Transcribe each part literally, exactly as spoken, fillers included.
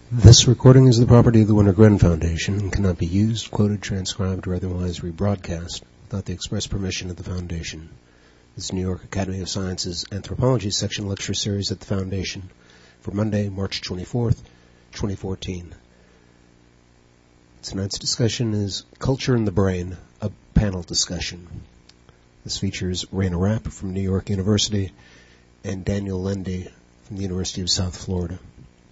This recording is the property of the Winter Gren Foundation and cannot be used, quoted, transcribed, or otherwise rebroadcast without the express permission of the Foundation. This is New York Academy of Sciences Anthropology Section Lecture Series at the Foundation for Monday, March twenty-fourth, twenty fourteen. Tonight's discussion is Culture in the Brain, a panel discussion. This features Raina Rapp from New York University and Daniel Lendy from the University of South Florida.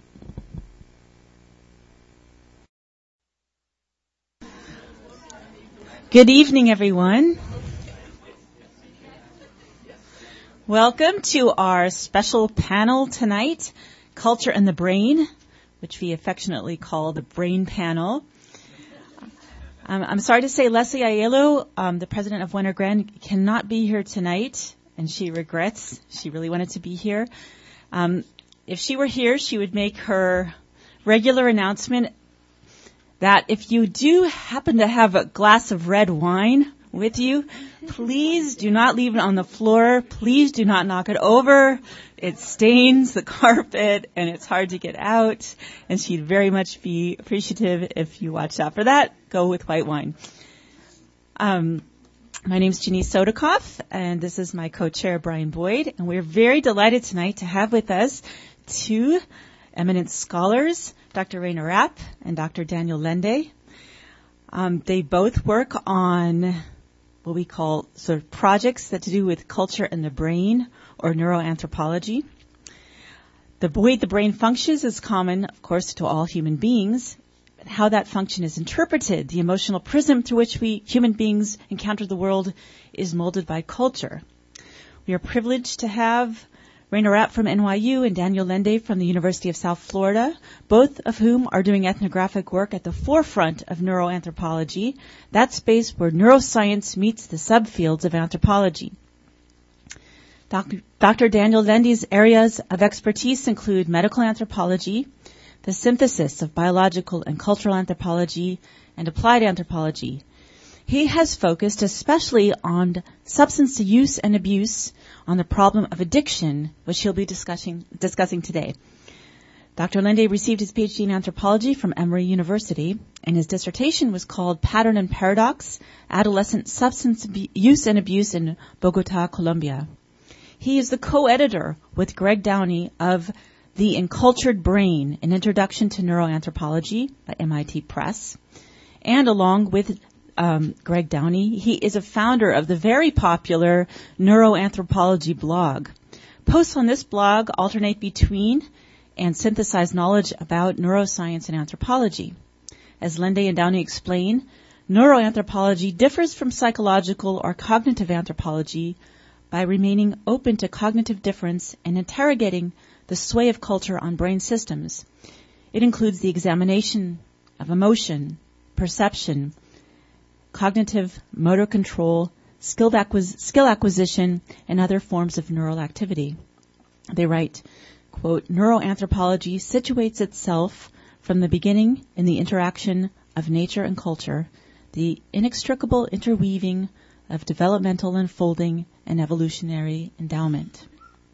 Good evening, everyone. Welcome to our special panel tonight, Culture in the Brain, which we affectionately call the Brain Panel. Um, I'm sorry to say Leslie Aiello, um, the president of Winter Gren, cannot be here tonight, and she regrets. She really wanted to be here. Um, if she were here, she would make her regular announcement that if you do happen to have a glass of red wine with you, please do not leave it on the floor. Please do not knock it over. It stains the carpet and it's hard to get out. And she'd very much be appreciative if you watch out for that. Go with white wine. Um, my name's Janice Sodakoff, and this is my co-chair, Brian Boyd. And we're very delighted tonight to have with us two eminent scholars, Doctor Raina Rapp and Doctor Daniel Lendy. Um, they both work on what we call sort of projects that to do with culture in the brain or neuroanthropology. The way the brain functions is common, of course, to all human beings. But how that function is interpreted, the emotional prism through which we human beings encounter the world, is molded by culture. We are privileged to have Raina Rapp from N Y U and Daniel Lendy from the University of South Florida, both of whom are doing ethnographic work at the forefront of neuroanthropology, that space where neuroscience meets the subfields of anthropology. Doctor Doctor Daniel Lendy's areas of expertise include medical anthropology, the synthesis of biological and cultural anthropology, and applied anthropology. He has focused especially on substance use and abuse, on the problem of addiction, which he'll be discussing, discussing today. Doctor Lendy received his PhD in anthropology from Emory University, and his dissertation was called Pattern and Paradox, Adolescent Substance Use and Abuse in Bogota, Colombia. He is the co-editor with Greg Downey of The Encultured Brain, An Introduction to Neuroanthropology by M I T Press, and along with Um, Greg Downey, he is a founder of the very popular Neuroanthropology blog. Posts on this blog alternate between and synthesize knowledge about neuroscience and anthropology. As Lendy and Downey explain, neuroanthropology differs from psychological or cognitive anthropology by remaining open to cognitive difference and interrogating the sway of culture on brain systems. It includes the examination of emotion, perception, cognitive, motor control, skill, acquis- skill acquisition, and other forms of neural activity. They write, quote, neuroanthropology situates itself from the beginning in the interaction of nature and culture, the inextricable interweaving of developmental unfolding and evolutionary endowment.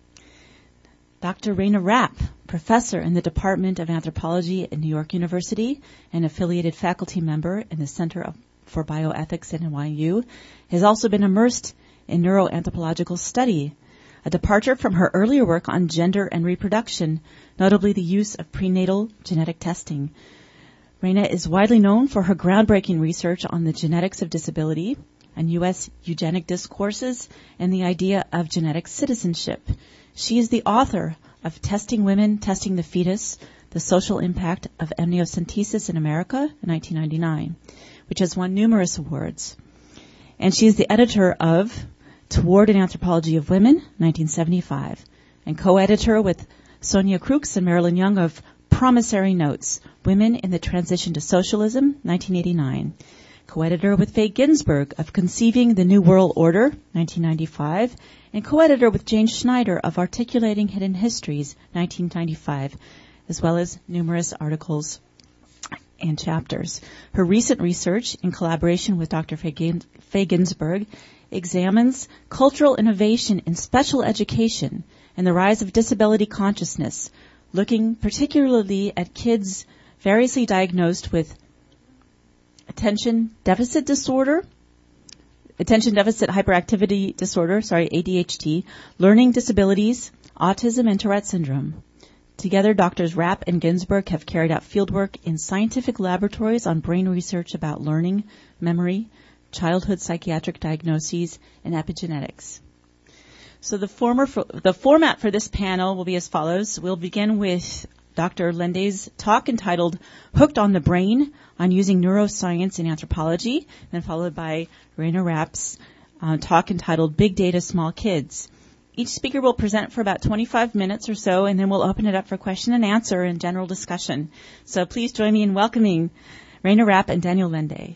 Doctor Raina Rapp, professor in the Department of Anthropology at New York University and affiliated faculty member in the Center of for Bioethics at N Y U, has also been immersed in neuroanthropological study, a departure from her earlier work on gender and reproduction, notably the use of prenatal genetic testing. Raina is widely known for her groundbreaking research on the genetics of disability and U S eugenic discourses and the idea of genetic citizenship. She is the author of Testing Women, Testing the Fetus, The Social Impact of Amniocentesis in America in nineteen ninety-nine. Which has won numerous awards. And she is the editor of Toward an Anthropology of Women, nineteen seventy-five, and co-editor with Sonia Crooks and Marilyn Young of Promissory Notes, Women in the Transition to Socialism, nineteen eighty-nine. Co-editor with Faye Ginsburg of Conceiving the New World Order, nineteen ninety-five, and co-editor with Jane Schneider of Articulating Hidden Histories, nineteen ninety-five, as well as numerous articles and chapters. Her recent research, in collaboration with Doctor Faye Ginsburg, examines cultural innovation in special education and the rise of disability consciousness, looking particularly at kids variously diagnosed with attention deficit disorder, attention deficit hyperactivity disorder, sorry, A D H D, learning disabilities, autism, and Tourette syndrome. Together, Doctors Rapp and Ginsberg have carried out fieldwork in scientific laboratories on brain research about learning, memory, childhood psychiatric diagnoses, and epigenetics. So the, former, the format for this panel will be as follows. We'll begin with Doctor Lende's talk entitled Hooked on the Brain on Using Neuroscience in Anthropology, then followed by Rainer Rapp's uh, talk entitled Big Data Small Kids. Each speaker will present for about twenty-five minutes or so, and then we'll open it up for question and answer and general discussion. So please join me in welcoming Rainer Rapp and Daniel Lende.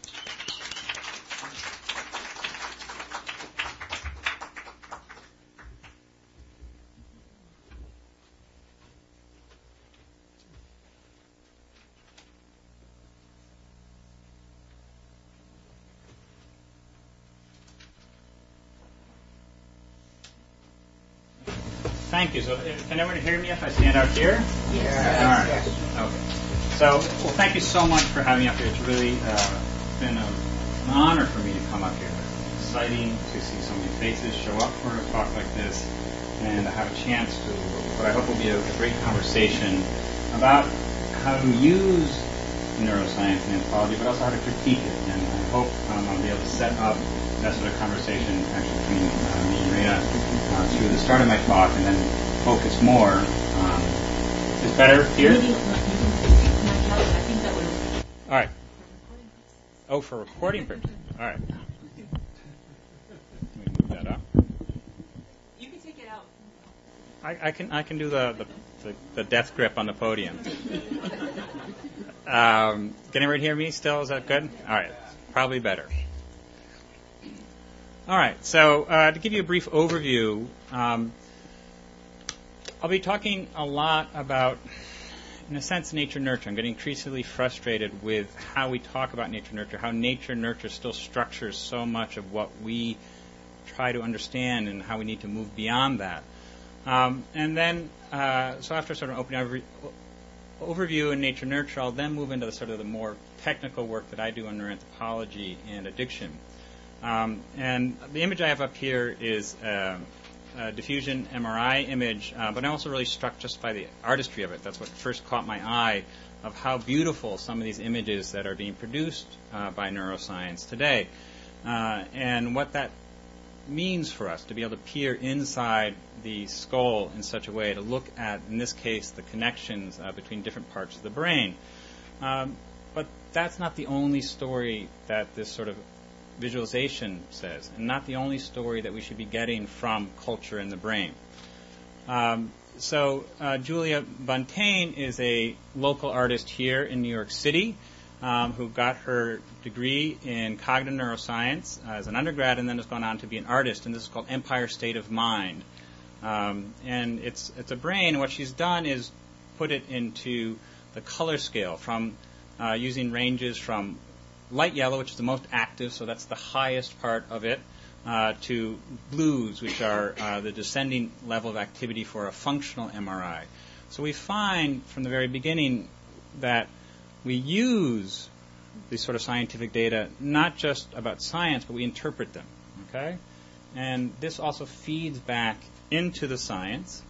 Thank you. So can everyone hear me if I stand out here? Yes. All right. Yes. Okay. So, well, thank you so much for having me up here. It's really uh, been a, an honor for me to come up here. It's exciting to see so many faces show up for a talk like this and to have a chance to, what I hope will be a, a great conversation about how to use neuroscience and anthropology, but also how to critique it. And I hope um, I'll be able to set up that sort of conversation actually between uh, me and Rena uh, through the start of my talk, and then focus more. Um, is better here? All right. Oh, for recording purposes. All right. Let me move that up. You can take it out. I, I can I can do the, the, the, the death grip on the podium. um, can everyone hear me still? Is that good? All right. Probably better. All right, so uh, to give you a brief overview, um, I'll be talking a lot about, in a sense, nature-nurture. I'm getting increasingly frustrated with how we talk about nature-nurture, how nature-nurture still structures so much of what we try to understand and how we need to move beyond that. Um, and then, uh, so after sort of opening over, overview in nature-nurture, I'll then move into the sort of the more technical work that I do under anthropology and addiction. Um, and the image I have up here is uh, a diffusion M R I image, uh, but I'm also really struck just by the artistry of it. That's what first caught my eye, of how beautiful some of these images that are being produced uh, by neuroscience today, uh, and what that means for us to be able to peer inside the skull in such a way to look at, in this case, the connections uh, between different parts of the brain. Um, but that's not the only story that this sort of visualization says, and not the only story that we should be getting from culture in the brain. Um, so uh, Julia Buntain is a local artist here in New York City um, who got her degree in cognitive neuroscience uh, as an undergrad and then has gone on to be an artist, and this is called Empire State of Mind. Um, and it's it's a brain, and what she's done is put it into the color scale from uh, using ranges from light yellow, which is the most active, so that's the highest part of it, uh, to blues, which are uh, the descending level of activity for a functional M R I. So we find from the very beginning that we use these sort of scientific data not just about science, but we interpret them, okay? And this also feeds back into the science.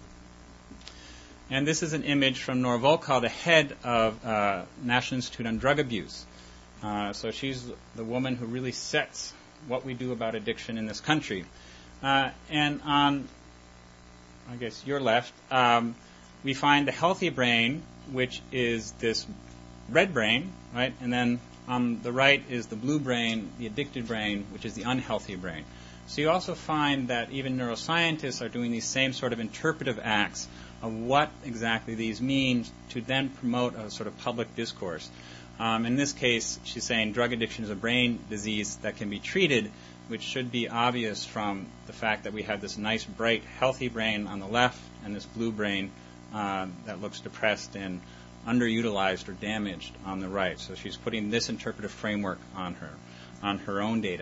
And this is an image from Nora Volkow, the head of uh, National Institute on Drug Abuse. Uh, so she's the woman who really sets what we do about addiction in this country. Uh, and on, I guess, your left, um, we find the healthy brain, which is this red brain, right? And then on the right is the blue brain, the addicted brain, which is the unhealthy brain. So you also find that even neuroscientists are doing these same sort of interpretive acts of what exactly these mean to then promote a sort of public discourse. Um, in this case, she's saying drug addiction is a brain disease that can be treated, which should be obvious from the fact that we have this nice, bright, healthy brain on the left and this blue brain uh, that looks depressed and underutilized or damaged on the right. So she's putting this interpretive framework on her, on her own data.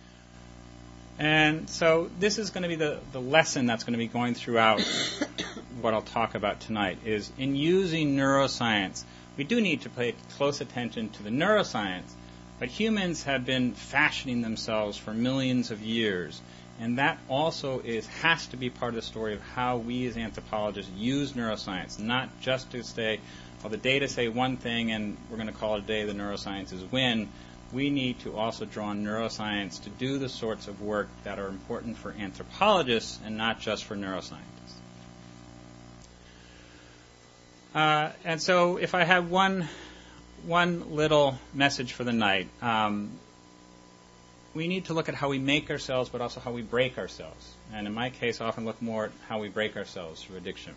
And so this is going to be the, the lesson that's going to be going throughout what I'll talk about tonight, is in using neuroscience, we do need to pay close attention to the neuroscience, but humans have been fashioning themselves for millions of years, and that also is has to be part of the story of how we as anthropologists use neuroscience, not just to say, well, the data say one thing and we're going to call it a day the neurosciences win. We need to also draw on neuroscience to do the sorts of work that are important for anthropologists and not just for neuroscientists. Uh, and so if I have one one little message for the night, um, we need to look at how we make ourselves, but also how we break ourselves. And in my case, I often look more at how we break ourselves through addiction.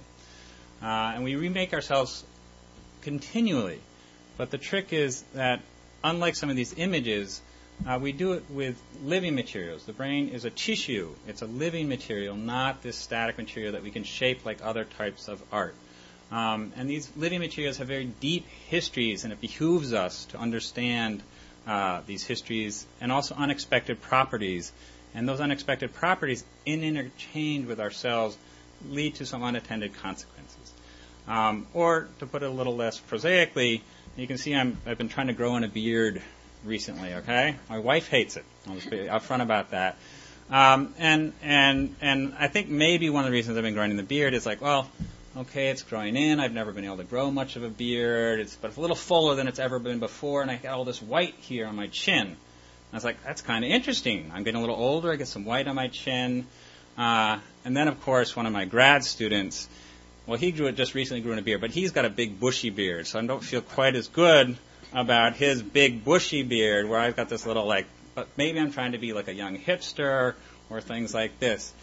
Uh, and we remake ourselves continually. But the trick is that, unlike some of these images, uh, we do it with living materials. The brain is a tissue. It's a living material, not this static material that we can shape like other types of art. Um, and these living materials have very deep histories, and it behooves us to understand uh, these histories and also unexpected properties. And those unexpected properties, in interchange with ourselves, lead to some unintended consequences. Um, or, to put it a little less prosaically, you can see I'm, I've been trying to grow in a beard recently, okay? My wife hates it. I'll just be upfront about that. Um, and, and, and I think maybe one of the reasons I've been growing in the beard is like, well, okay, it's growing in. I've never been able to grow much of a beard. It's, but it's a little fuller than it's ever been before, and I got all this white here on my chin. And I was like, that's kind of interesting. I'm getting a little older. I get some white on my chin. Uh, and then, of course, one of my grad students, well, he grew it just recently grew in a beard, but he's got a big bushy beard, so I don't feel quite as good about his big bushy beard, where I've got this little, like, but maybe I'm trying to be like a young hipster or things like this.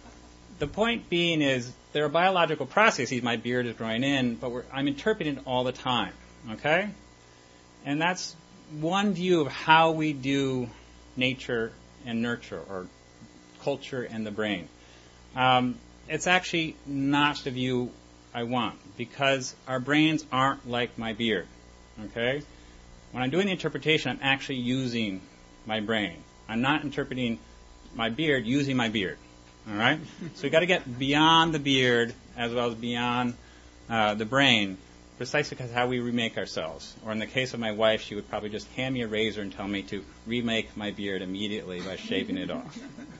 The point being is there are biological processes. My beard is growing in, but we're, I'm interpreting it all the time, okay? And that's one view of how we do nature and nurture, or culture and the brain. Um, it's actually not the view I want, because our brains aren't like my beard, okay? When I'm doing the interpretation, I'm actually using my brain. I'm not interpreting my beard using my beard. All right? So we've got to get beyond the beard as well as beyond uh, the brain, precisely because of how we remake ourselves. Or in the case of my wife, she would probably just hand me a razor and tell me to remake my beard immediately by shaving it off.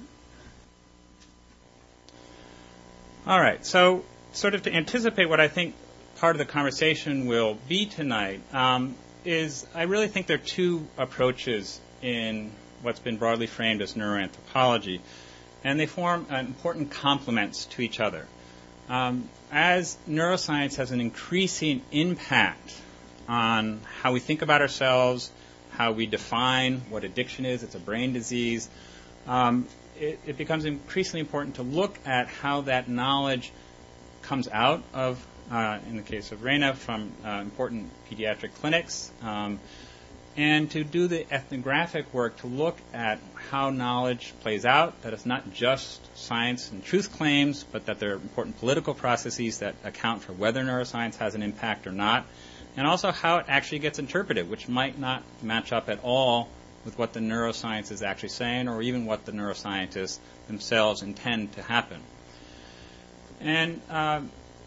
All right, so sort of to anticipate what I think part of the conversation will be tonight, um, is I really think there are two approaches in what's been broadly framed as neuroanthropology. And they form uh, important complements to each other. Um, as neuroscience has an increasing impact on how we think about ourselves, how we define what addiction is, it's a brain disease, um, it, it becomes increasingly important to look at how that knowledge comes out of, uh, in the case of Raina, from uh, important pediatric clinics, um, and to do the ethnographic work to look at how knowledge plays out, that it's not just science and truth claims, but that there are important political processes that account for whether neuroscience has an impact or not, and also how it actually gets interpreted, which might not match up at all with what the neuroscience is actually saying, or even what the neuroscientists themselves intend to happen. And uh,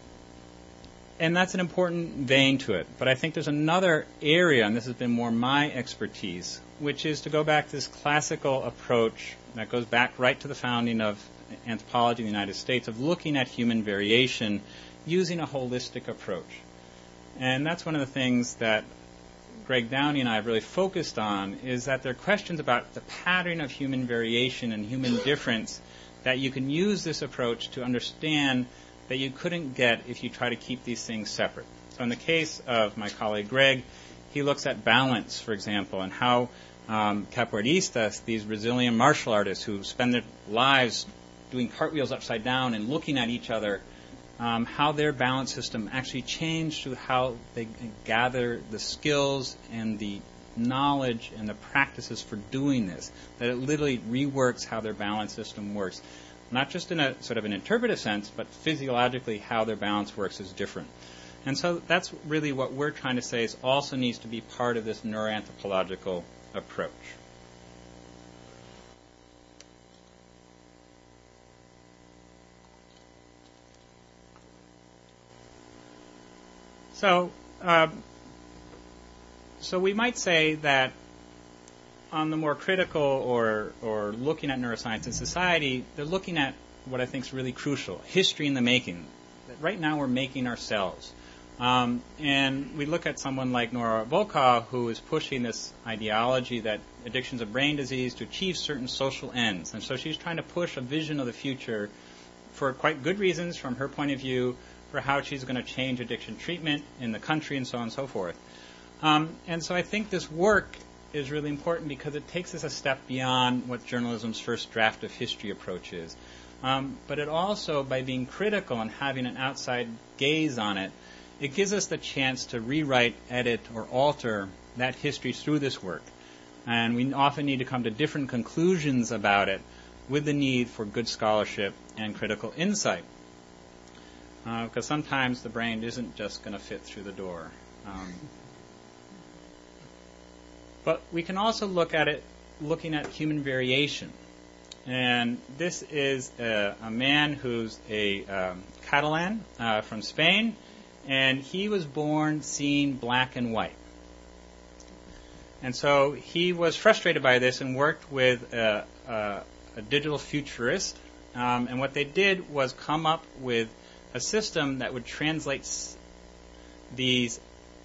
And that's an important vein to it. But I think there's another area, and this has been more my expertise, which is to go back to this classical approach that goes back right to the founding of anthropology in the United States, of looking at human variation using a holistic approach. And that's one of the things that Greg Downey and I have really focused on, is that there are questions about the pattern of human variation and human difference that you can use this approach to understand that you couldn't get if you try to keep these things separate. So in the case of my colleague Greg, he looks at balance, for example, and how um, capoeiristas, these Brazilian martial artists who spend their lives doing cartwheels upside down and looking at each other, um, how their balance system actually changed to how they gather the skills and the knowledge and the practices for doing this, that it literally reworks how their balance system works. Not just in a sort of an interpretive sense, but physiologically how their balance works is different. And so that's really what we're trying to say is also needs to be part of this neuroanthropological approach. So, uh, so we might say that on the more critical or or looking at neuroscience in society, they're looking at what I think is really crucial, history in the making. That right now we're making ourselves. Um, and we look at someone like Nora Volkow, who is pushing this ideology that addiction is a brain disease to achieve certain social ends. And so she's trying to push a vision of the future for quite good reasons from her point of view for how she's going to change addiction treatment in the country and so on and so forth. Um, and so I think this work is really important because it takes us a step beyond what journalism's first draft of history approach is. Um, but it also, by being critical and having an outside gaze on it, it gives us the chance to rewrite, edit, or alter that history through this work. And we often need to come to different conclusions about it with the need for good scholarship and critical insight. Uh, because sometimes the brain isn't just going to fit through the door. Um, but we can also look at it looking at human variation. And this is a, a man who's a um, Catalan uh, from Spain, and he was born seeing black and white. And so he was frustrated by this and worked with a, a, a digital futurist. Um, and what they did was come up with a system that would translate s- these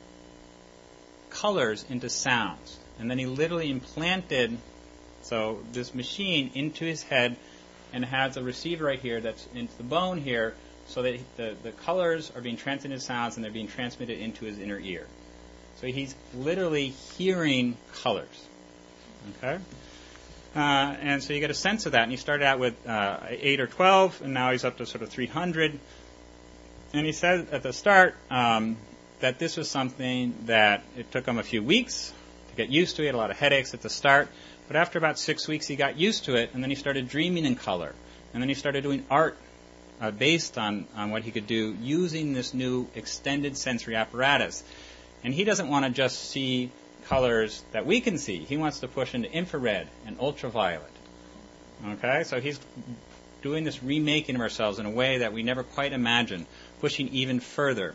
colors into sounds. And then he literally implanted so this machine into his head and has a receiver right here that's into the bone here so that the, the colors are being transmitted into sounds and they're being transmitted into his inner ear. So he's literally hearing colors. Okay? Uh, and so you get a sense of that. And he started out with uh, eight or twelve, and now he's up to sort of three hundred. And he said at the start um, that this was something that it took him a few weeks to get used to. He had a lot of headaches at the start. But after about six weeks, he got used to it, and then he started dreaming in color. And then he started doing art uh, based on, on what he could do using this new extended sensory apparatus. And he doesn't want to just see colors that we can see. He wants to push into infrared and ultraviolet. Okay? So he's doing this remaking of ourselves in a way that we never quite imagined, pushing even further.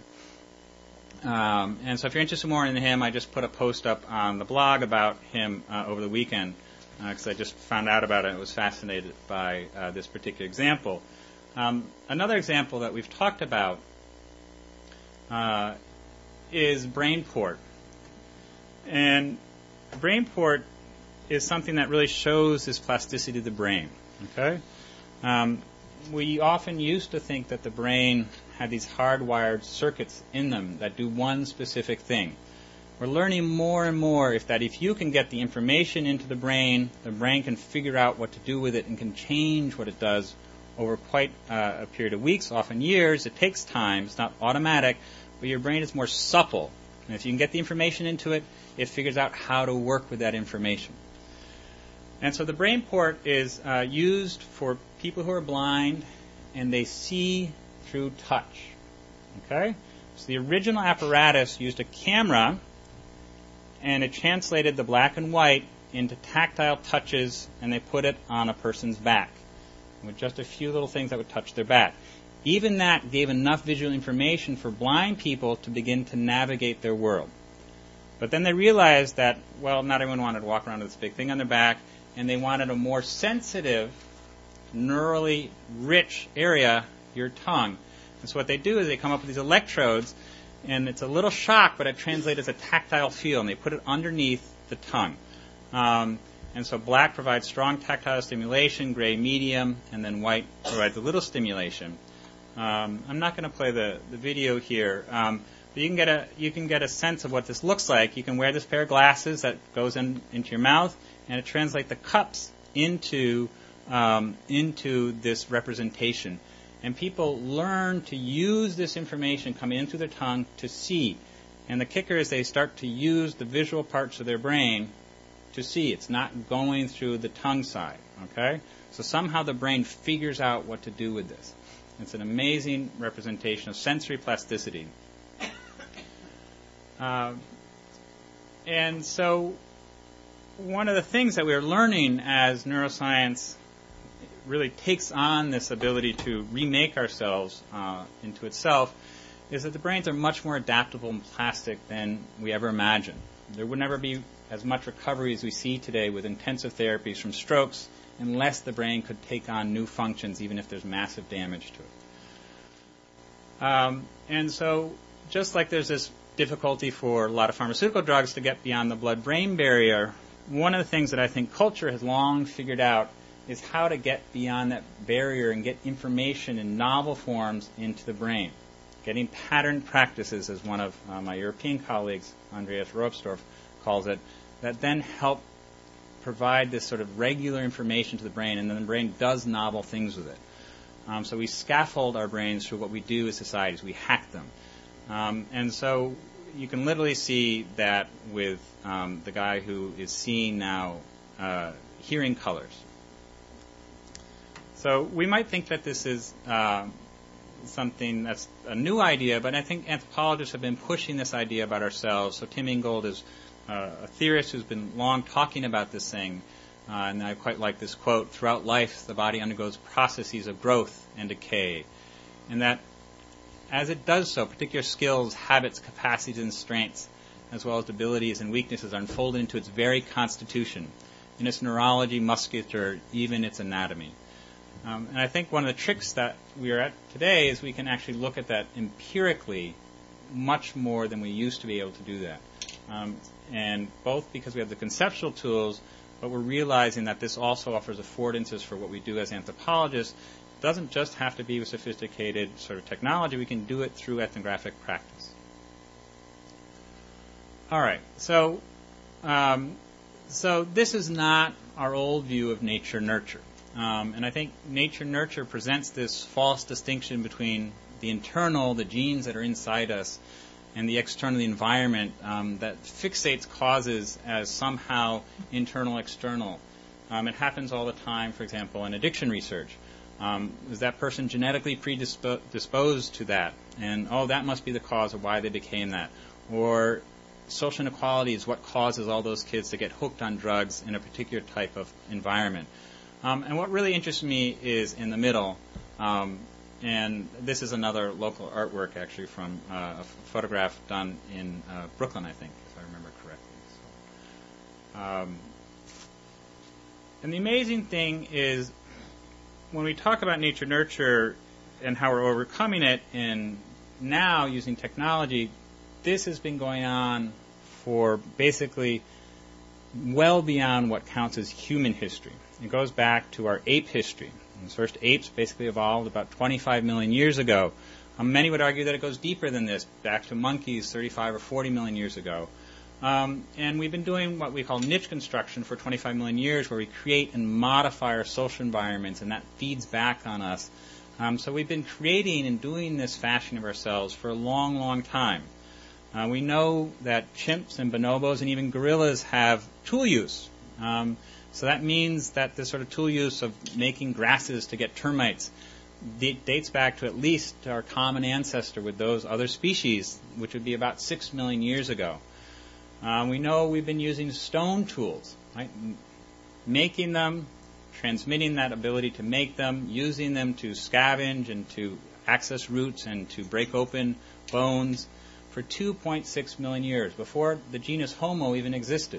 Um, and so if you're interested more in him, I just put a post up on the blog about him uh, over the weekend because uh, I just found out about it and was fascinated by uh, this particular example. Um, another example that we've talked about uh, is BrainPort. And BrainPort is something that really shows this plasticity of the brain. Okay? Um, we often used to think that the brain had these hardwired circuits in them that do one specific thing. We're learning more and more if that if you can get the information into the brain, the brain can figure out what to do with it and can change what it does over quite uh, a period of weeks, often years. It takes time. It's not automatic, but your brain is more supple. And if you can get the information into it, it figures out how to work with that information. And so the BrainPort is uh, used for people who are blind and they see through touch. Okay? So the original apparatus used a camera and it translated the black and white into tactile touches and they put it on a person's back with just a few little things that would touch their back. Even that gave enough visual information for blind people to begin to navigate their world. But then they realized that, well, not everyone wanted to walk around with this big thing on their back, and they wanted a more sensitive, neurally rich area, your tongue. And so what they do is they come up with these electrodes, and it's a little shock, but it translates as a tactile feel, and they put it underneath the tongue. Um, and so black provides strong tactile stimulation, gray medium, and then white provides a little stimulation. Um, I'm not going to play the, the video here, um, but you can get a you can get a sense of what this looks like. You can wear this pair of glasses that goes in, into your mouth, and it translates the cups into um, into this representation. And people learn to use this information coming in through their tongue to see. And the kicker is they start to use the visual parts of their brain to see. It's not going through the tongue side. Okay? So somehow the brain figures out what to do with this. It's an amazing representation of sensory plasticity. Uh, and so one of the things that we're learning as neuroscience really takes on this ability to remake ourselves uh, into itself is that the brains are much more adaptable and plastic than we ever imagined. There would never be as much recovery as we see today with intensive therapies from strokes unless the brain could take on new functions, even if there's massive damage to it. Um, and so just like there's this difficulty for a lot of pharmaceutical drugs to get beyond the blood-brain barrier, one of the things that I think culture has long figured out is how to get beyond that barrier and get information in novel forms into the brain. Getting pattern practices, as one of uh, my European colleagues, Andreas Roepstorff, calls it, that then help provide this sort of regular information to the brain, and then the brain does novel things with it. Um, so we scaffold our brains through what we do as societies. We hack them. Um, and so you can literally see that with um, the guy who is seeing now uh, hearing colors. So we might think that this is uh, something that's a new idea, but I think anthropologists have been pushing this idea about ourselves. So Tim Ingold is uh, a theorist who's been long talking about this thing, uh, and I quite like this quote: "Throughout life, the body undergoes processes of growth and decay, and that as it does so, particular skills, habits, capacities, and strengths, as well as abilities and weaknesses, are unfolded into its very constitution, in its neurology, musculature, even its anatomy." Um, and I think one of the tricks that we are at today is we can actually look at that empirically much more than we used to be able to do that. Um, and both because we have the conceptual tools, but we're realizing that this also offers affordances for what we do as anthropologists. It doesn't just have to be with sophisticated sort of technology. We can do it through ethnographic practice. All right, so um, so this is not our old view of nature-nurture. Um, and I think nature-nurture presents this false distinction between the internal, the genes that are inside us, and the external, the environment, um, that fixates causes as somehow internal, external. Um, it happens all the time, for example, in addiction research. Um, is that person genetically predisposed to that? And, oh, that must be the cause of why they became that. Or social inequality is what causes all those kids to get hooked on drugs in a particular type of environment. Um, and what really interests me is in the middle, um, and this is another local artwork actually from uh, a f- photograph done in uh, Brooklyn, I think, if I remember correctly. So, um, and the amazing thing is when we talk about nature-nurture and how we're overcoming it, and now using technology, this has been going on for basically well beyond what counts as human history. It goes back to our ape history. And the first apes basically evolved about twenty-five million years ago. Um, many would argue that it goes deeper than this, back to monkeys thirty-five or forty million years ago. Um, and we've been doing what we call niche construction for twenty-five million years, where we create and modify our social environments, and that feeds back on us. Um, so we've been creating and doing this fashion of ourselves for a long, long time. Uh, we know that chimps and bonobos and even gorillas have tool use. Um, so that means that this sort of tool use of making grasses to get termites d- dates back to at least our common ancestor with those other species, which would be about six million years ago. Um, we know we've been using stone tools, right? M- making them, transmitting that ability to make them, using them to scavenge and to access roots and to break open bones for two point six million years, before the genus Homo even existed.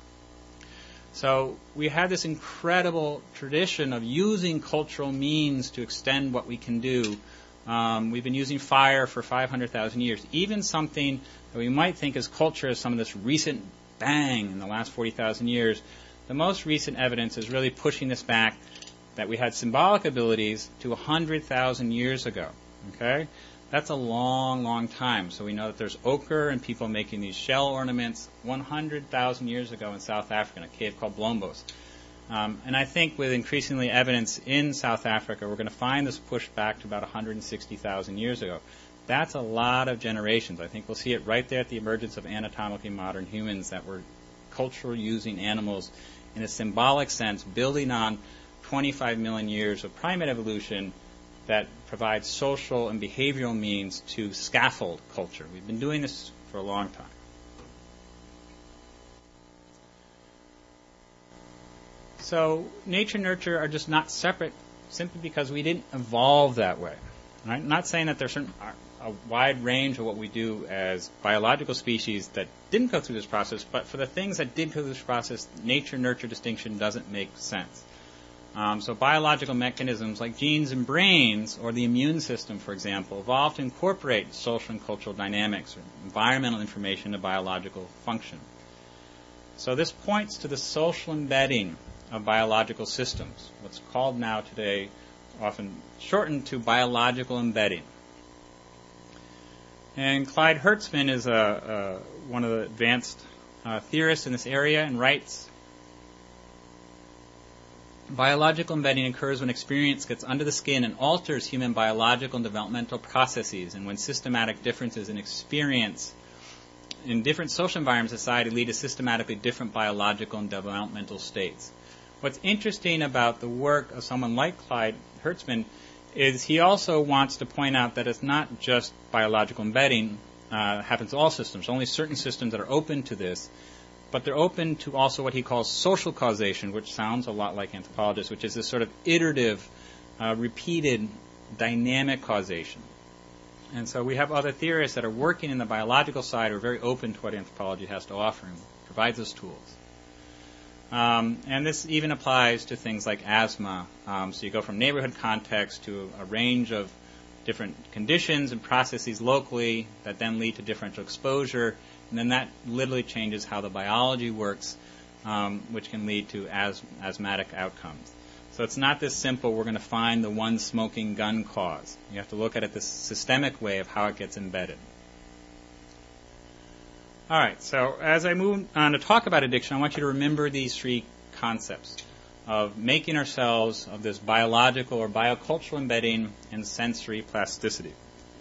So we have this incredible tradition of using cultural means to extend what we can do. Um, we've been using fire for five hundred thousand years. Even something that we might think as culture as some of this recent bang in the last forty thousand years, the most recent evidence is really pushing this back, that we had symbolic abilities to one hundred thousand years ago. Okay? That's a long, long time. So we know that there's ochre and people making these shell ornaments one hundred thousand years ago in South Africa in a cave called Blombos. Um, and I think with increasingly evidence in South Africa, we're going to find this pushed back to about one hundred sixty thousand years ago. That's a lot of generations. I think we'll see it right there at the emergence of anatomically modern humans, that were cultural using animals in a symbolic sense, building on twenty-five million years of primate evolution that provides social and behavioral means to scaffold culture. We've been doing this for a long time. So nature and nurture are just not separate simply because we didn't evolve that way. Right? I'm not saying that there are certain a wide range of what we do as biological species that didn't go through this process, but for the things that did go through this process, nature-nurture distinction doesn't make sense. Um, so biological mechanisms like genes and brains, or the immune system, for example, evolved to incorporate social and cultural dynamics or environmental information into biological function. So this points to the social embedding of biological systems, what's called now today often shortened to biological embedding. And Clyde Hertzman is a, a, one of the advanced uh, theorists in this area and writes, biological embedding occurs when experience gets under the skin and alters human biological and developmental processes, and when systematic differences in experience in different social environments of society lead to systematically different biological and developmental states. What's interesting about the work of someone like Clyde Hertzman is he also wants to point out that it's not just biological embedding uh, happens to all systems. Only certain systems that are open to this, but they're open to also what he calls social causation, which sounds a lot like anthropologists, which is this sort of iterative, uh, repeated, dynamic causation. And so we have other theorists that are working in the biological side who are very open to what anthropology has to offer and provides us tools. Um, and this even applies to things like asthma. Um, so you go from neighborhood context to a range of different conditions and processes locally that then lead to differential exposure, and then that literally changes how the biology works, um, which can lead to as- asthmatic outcomes. So it's not this simple, we're going to find the one smoking gun cause. You have to look at it this systemic way of how it gets embedded. All right, so as I move on to talk about addiction, I want you to remember these three concepts of making ourselves of this biological or biocultural embedding and sensory plasticity.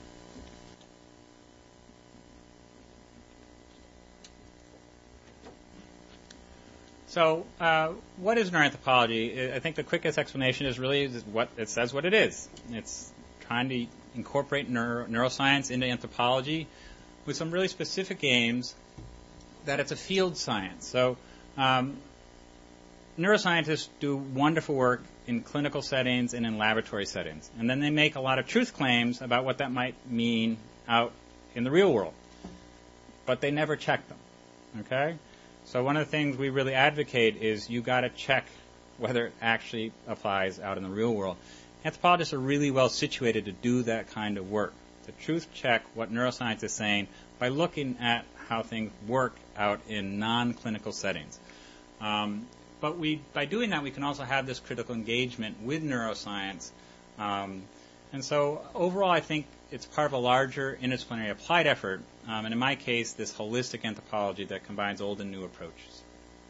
So uh, what is neuroanthropology? I think the quickest explanation is really what it says what it is. It's trying to incorporate neuro- neuroscience into anthropology with some really specific aims that it's a field science. So um, neuroscientists do wonderful work in clinical settings and in laboratory settings. And then they make a lot of truth claims about what that might mean out in the real world. But they never check them. Okay? So one of the things we really advocate is you got to check whether it actually applies out in the real world. Anthropologists are really well situated to do that kind of work, to truth check what neuroscience is saying by looking at how things work out in non-clinical settings. Um, but we, by doing that, we can also have this critical engagement with neuroscience. Um, and so overall, I think it's part of a larger interdisciplinary applied effort, um, and in my case, this holistic anthropology that combines old and new approaches.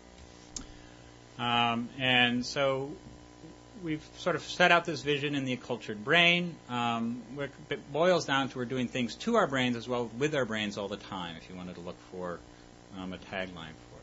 Um, and so we've sort of set out this vision in the accultured brain, um, where it boils down to we're doing things to our brains as well as with our brains all the time, if you wanted to look for um, a tagline for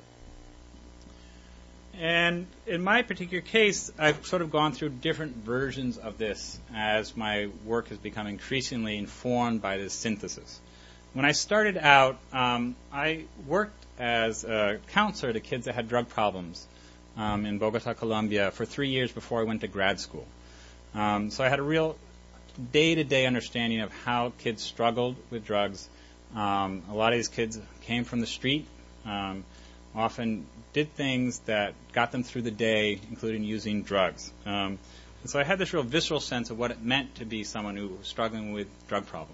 it. And in my particular case, I've sort of gone through different versions of this as my work has become increasingly informed by this synthesis. When I started out, um, I worked as a counselor to kids that had drug problems um, in Bogota, Colombia, for three years before I went to grad school. Um, so I had a real day-to-day understanding of how kids struggled with drugs. Um, a lot of these kids came from the street, um, often did things that got them through the day, including using drugs. Um, and so I had this real visceral sense of what it meant to be someone who was struggling with drug problems.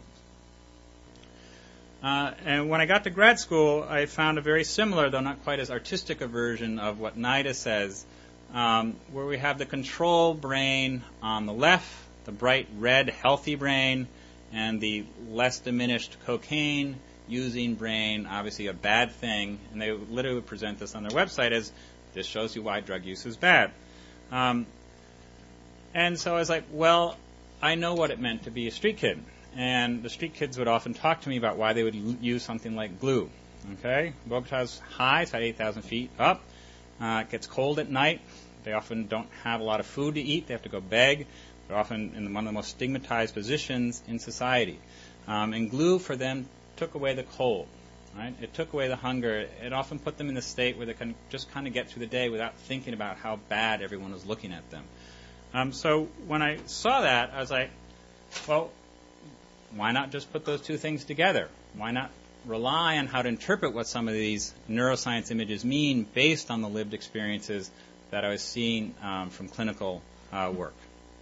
Uh, and when I got to grad school, I found a very similar, though not quite as artistic a version of what NIDA says, um, where we have the control brain on the left, the bright red healthy brain, and the less diminished cocaine using brain, obviously a bad thing, and they literally would present this on their website as, this shows you why drug use is bad. Um, and so I was like, well, I know what it meant to be a street kid. And the street kids would often talk to me about why they would l- use something like glue. Okay? Bogota's high, it's about eight thousand feet up. Uh, it gets cold at night. They often don't have a lot of food to eat. They have to go beg. They're often in one of the most stigmatized positions in society. Um, and glue for them took away the cold. Right? It took away the hunger. It often put them in a state where they can just kind of get through the day without thinking about how bad everyone was looking at them. Um, so when I saw that, I was like, well, why not just put those two things together? Why not rely on how to interpret what some of these neuroscience images mean based on the lived experiences that I was seeing um, from clinical uh, work?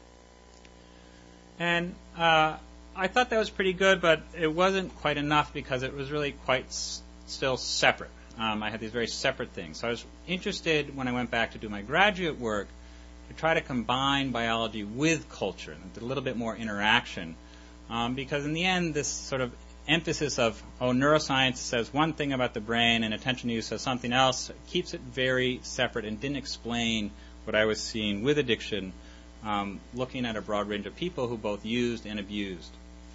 And uh, I thought that was pretty good, but it wasn't quite enough because it was really quite s- still separate. Um, I had these very separate things. So I was interested, when I went back to do my graduate work, to try to combine biology with culture and a little bit more interaction. Um, because in the end, this sort of emphasis of, oh, neuroscience says one thing about the brain and attention use says something else, keeps it very separate and didn't explain what I was seeing with addiction, um, looking at a broad range of people who both used and abused.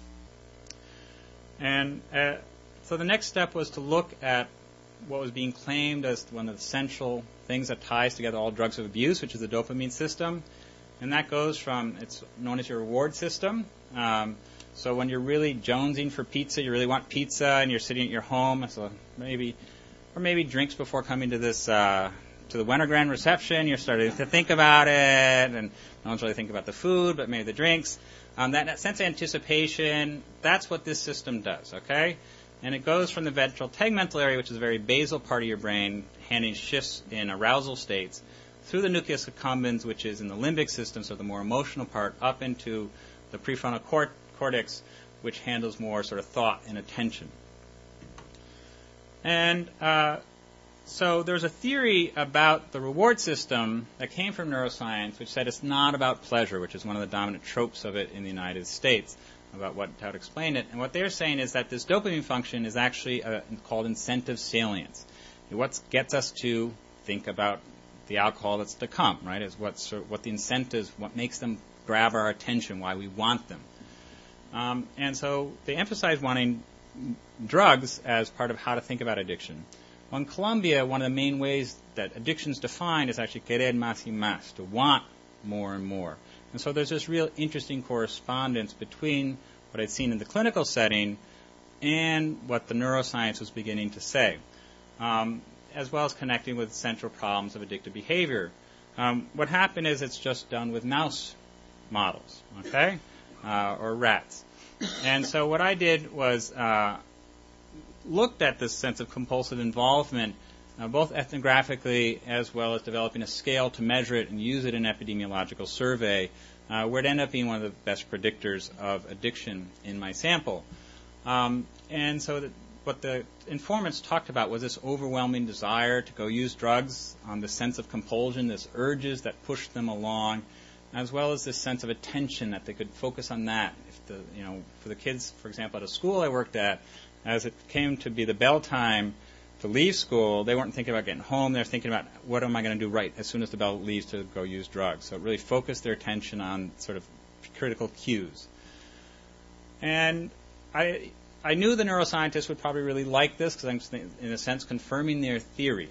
And uh, so the next step was to look at what was being claimed as one of the central things that ties together all drugs of abuse, which is the dopamine system. And that goes from, it's known as your reward system. Um, so when you're really jonesing for pizza, you really want pizza, and you're sitting at your home, so maybe, or maybe drinks before coming to this, uh, to the Winter Grand reception, you're starting to think about it, and no one's really thinking about the food, but maybe the drinks. Um, that, that sense of anticipation, that's what this system does, okay? And it goes from the ventral tegmental area, which is a very basal part of your brain, handling shifts in arousal states, through the nucleus accumbens, which is in the limbic system, so the more emotional part, up into the prefrontal cort- cortex, which handles more sort of thought and attention. And uh, so there's a theory about the reward system that came from neuroscience, which said it's not about pleasure, which is one of the dominant tropes of it in the United States, about what, how to explain it. And what they're saying is that this dopamine function is actually uh, called incentive salience. What gets us to think about the alcohol that's to come, right, is what's, what the incentives, what makes them grab our attention, why we want them. Um, and so they emphasize wanting drugs as part of how to think about addiction. Well, in Colombia, one of the main ways that addiction is defined is actually querer más y más, to want more and more. And so there's this real interesting correspondence between what I'd seen in the clinical setting and what the neuroscience was beginning to say, um, as well as connecting with central problems of addictive behavior. Um, what happened is it's just done with mouse models, okay, uh, or rats. And so what I did was uh, looked at this sense of compulsive involvement, uh, both ethnographically as well as developing a scale to measure it and use it in epidemiological survey, uh, where it ended up being one of the best predictors of addiction in my sample. Um, and so that what the informants talked about was this overwhelming desire to go use drugs, um, the sense of compulsion, this urges that pushed them along, as well as this sense of attention that they could focus on that. If the, you know, for the kids, for example, at a school I worked at, as it came to be the bell time to leave school, they weren't thinking about getting home. They were thinking about, what am I going to do right as soon as the bell leaves to go use drugs? So it really focused their attention on sort of critical cues. And I I knew the neuroscientists would probably really like this because I'm, in a sense, confirming their theory.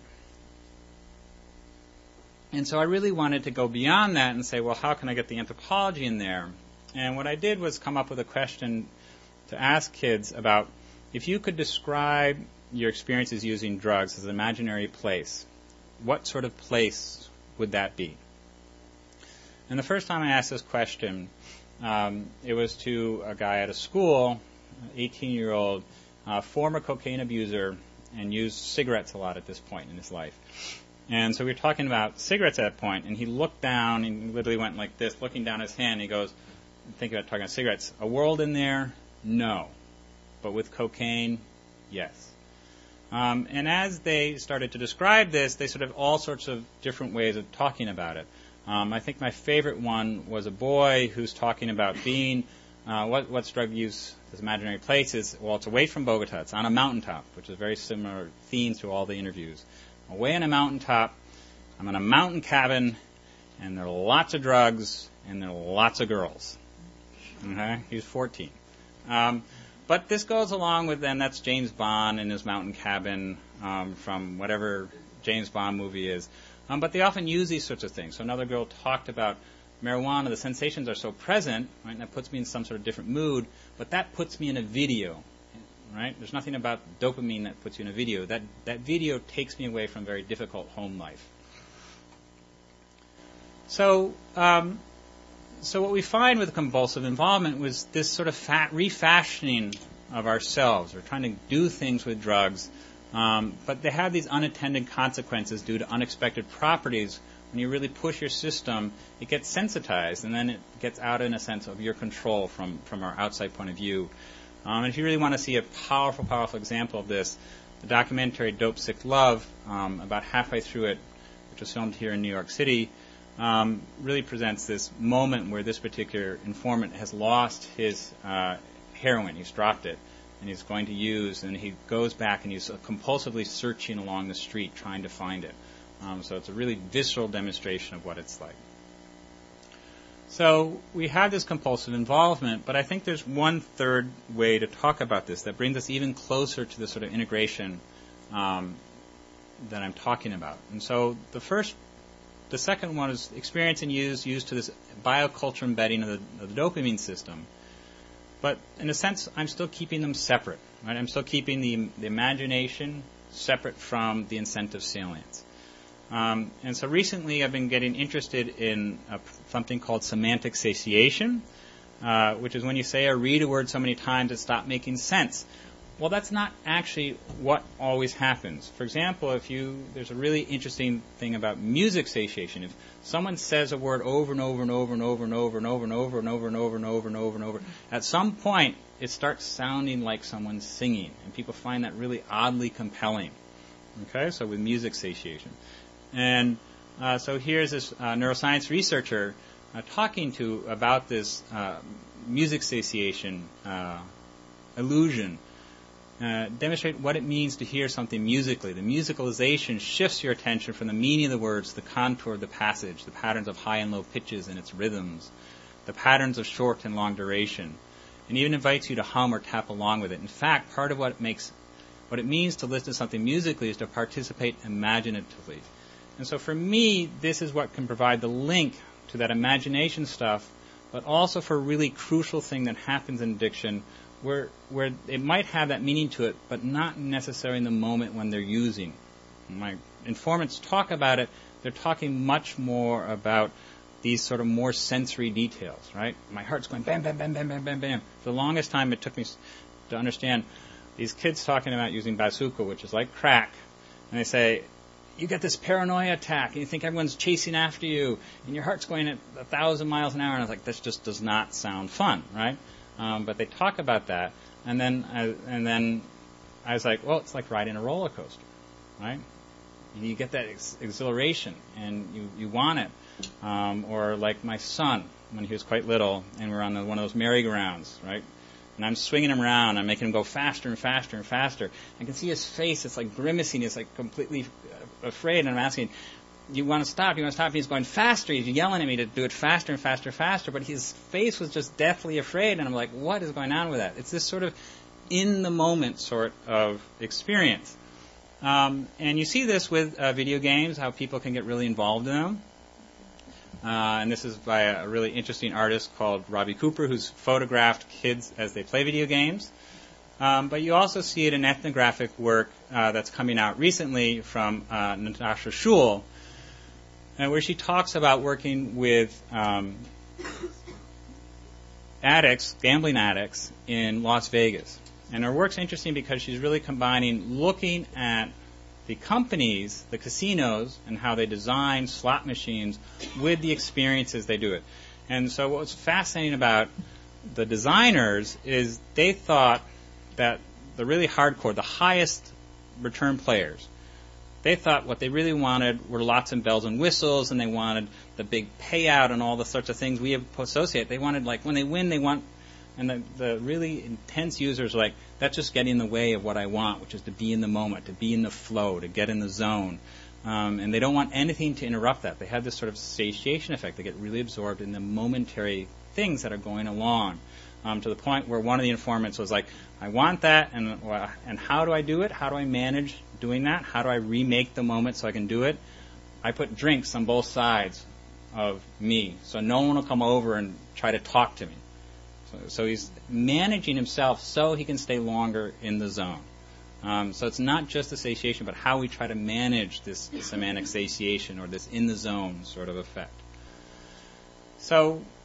And so I really wanted to go beyond that and say, well, how can I get the anthropology in there? And what I did was come up with a question to ask kids about, if you could describe your experiences using drugs as an imaginary place, what sort of place would that be? And the first time I asked this question, um, it was to a guy at a school, an eighteen-year-old, uh, former cocaine abuser, and used cigarettes a lot at this point in his life. And so we were talking about cigarettes at that point, and he looked down and literally went like this, looking down his hand. And he goes, think about talking about cigarettes. A world in there? No. But with cocaine? Yes. Um, and as they started to describe this, they sort of all sorts of different ways of talking about it. Um, I think my favorite one was a boy who's talking about being, uh, what, what's drug use, this imaginary place is, well, it's away from Bogota. It's on a mountaintop, which is a very similar theme to all the interviews. Away on a mountaintop, I'm in a mountain cabin, and there are lots of drugs, and there are lots of girls. Okay? He was fourteen. Um, but this goes along with, then, that's James Bond in his mountain cabin um, from whatever James Bond movie is. Um, but they often use these sorts of things. So another girl talked about marijuana. The sensations are so present, right, and that puts me in some sort of different mood, but that puts me in a video. Right? There's nothing about dopamine that puts you in a video. That that video takes me away from very difficult home life. So um, so what we find with compulsive involvement was this sort of fat refashioning of ourselves. We're trying to do things with drugs, um, but they have these unattended consequences due to unexpected properties. When you really push your system, it gets sensitized, and then it gets out in a sense of your control from, from our outside point of view. Um, and if you really want to see a powerful, powerful example of this, the documentary Dope Sick Love, um, about halfway through it, which was filmed here in New York City, um, really presents this moment where this particular informant has lost his uh, heroin. He's dropped it, and he's going to use, and he goes back and he's compulsively searching along the street trying to find it. Um, so it's a really visceral demonstration of what it's like. So we have this compulsive involvement, but I think there's one third way to talk about this that brings us even closer to the sort of integration um, that I'm talking about. And so the first, the second one is experience and use used to this bioculture embedding of the, of the dopamine system. But in a sense, I'm still keeping them separate. Right? I'm still keeping the, the imagination separate from the incentive salience. Um, and so recently I've been getting interested in uh, something called semantic satiation, uh, which is when you say or read a word so many times it stops making sense. Well, that's not actually what always happens. For example, if you, there's a really interesting thing about music satiation. If someone says a word over and over and over and over and over and over and over and over and over and over and over and over, at some point it starts sounding like someone's singing, and people find that really oddly compelling. Okay, so with music satiation. And uh, so here's this uh, neuroscience researcher uh, talking to about this uh, music satiation uh, illusion, uh, demonstrate what it means to hear something musically. The musicalization shifts your attention from the meaning of the words to the contour of the passage, the patterns of high and low pitches and its rhythms, the patterns of short and long duration, and even invites you to hum or tap along with it. In fact, part of what makes what it means to listen to something musically is to participate imaginatively. And so for me, this is what can provide the link to that imagination stuff, but also for a really crucial thing that happens in addiction where where it might have that meaning to it, but not necessarily in the moment when they're using. My informants talk about it. They're talking much more about these sort of more sensory details, right? My heart's going bam, bam, bam, bam, bam, bam, bam. For the longest time, it took me to understand these kids talking about using bazooka, which is like crack, and they say, you get this paranoia attack, and you think everyone's chasing after you, and your heart's going at a thousand miles an hour, and I was like, this just does not sound fun, right? Um, but they talk about that, and then I, and then I was like, well, it's like riding a roller coaster, right? You get that ex- exhilaration, and you, you want it. Um, or like my son, when he was quite little, and we're on the, one of those merry-go-rounds, right? And I'm swinging him around. I'm making him go faster and faster and faster. I can see his face. It's like grimacing. He's like completely afraid. And I'm asking, you want to stop? You want to stop? And he's going faster. He's yelling at me to do it faster and faster and faster. But his face was just deathly afraid. And I'm like, what is going on with that? It's this sort of in-the-moment sort of experience. Um, and you see this with uh, video games, how people can get really involved in them. Uh, and this is by a really interesting artist called Robbie Cooper, who's photographed kids as they play video games. Um, but you also see it in ethnographic work uh, that's coming out recently from uh, Natasha Schull, uh, where she talks about working with um, addicts, gambling addicts, in Las Vegas. And her work's interesting because she's really combining looking at the companies, the casinos, and how they design slot machines with the experiences they do it. And so what's fascinating about the designers is they thought that the really hardcore, the highest return players, they thought what they really wanted were lots of bells and whistles, and they wanted the big payout and all the sorts of things we associate. They wanted, like, when they win, they want... And the, the really intense users are like, that's just getting in the way of what I want, which is to be in the moment, to be in the flow, to get in the zone. Um, and they don't want anything to interrupt that. They have this sort of satiation effect. They get really absorbed in the momentary things that are going along, um, to the point where one of the informants was like, I want that, and uh, and how do I do it? How do I manage doing that? How do I remake the moment so I can do it? I put drinks on both sides of me, so no one will come over and try to talk to me. So, so he's managing himself so he can stay longer in the zone. Um, so it's not just the satiation, but how we try to manage this semantic satiation or this in the zone sort of effect. So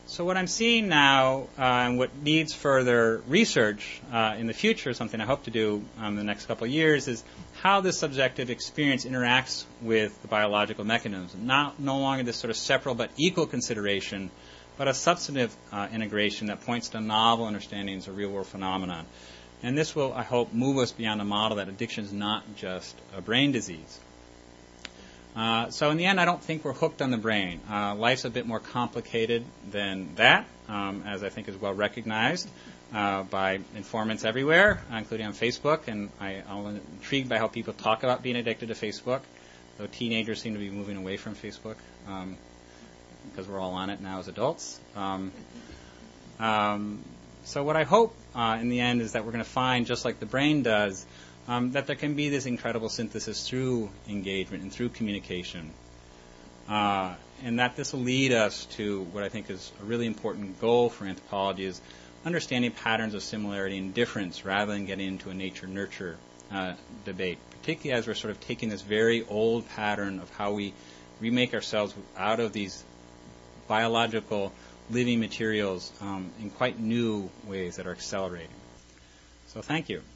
So what I'm seeing now, uh, and what needs further research uh, in the future, something I hope to do um, in the next couple of years, is how this subjective experience interacts with the biological mechanisms. Not no longer this sort of separate but equal consideration, but a substantive uh, integration that points to novel understandings of real-world phenomenon. And this will, I hope, move us beyond a model that addiction is not just a brain disease. Uh, so in the end, I don't think we're hooked on the brain. Uh, life's a bit more complicated than that, um, as I think is well recognized uh, by informants everywhere, including on Facebook. And I, I'm intrigued by how people talk about being addicted to Facebook, though teenagers seem to be moving away from Facebook um, because we're all on it now as adults. Um, um, so what I hope uh, in the end is that we're going to find, just like the brain does, Um, that there can be this incredible synthesis through engagement and through communication. Uh, and that this will lead us to what I think is a really important goal for anthropology, is understanding patterns of similarity and difference rather than getting into a nature-nurture uh, debate, particularly as we're sort of taking this very old pattern of how we remake ourselves out of these biological living materials um, in quite new ways that are accelerating. So thank you.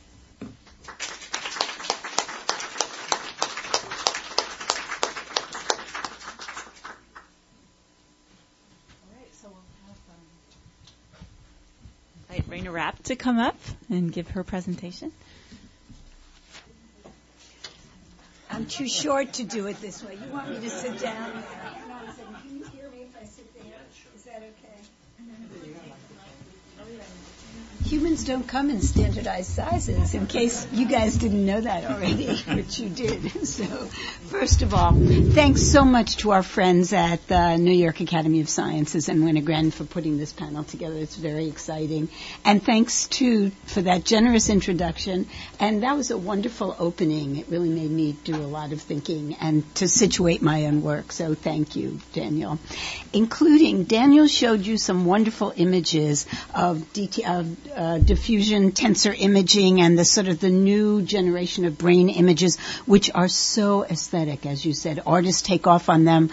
Raina Rapp to come up and give her presentation. I'm too short to do it this way. You want me to sit down? Can you hear me if I sit there? Is that okay? Humans don't come in standardized sizes, in case you guys didn't know that already, which you did. So, first of all, thanks so much to our friends at the New York Academy of Sciences and Winogrand for putting this panel together. It's very exciting. And thanks, too, for that generous introduction. And that was a wonderful opening. It really made me do a lot of thinking and to situate my own work. So thank you, Daniel. Including, Daniel showed you some wonderful images of, D T, of uh, diffusion tensor imaging and the sort of the new generation of brain images, which are so aesthetic, as you said. Artists take off on them.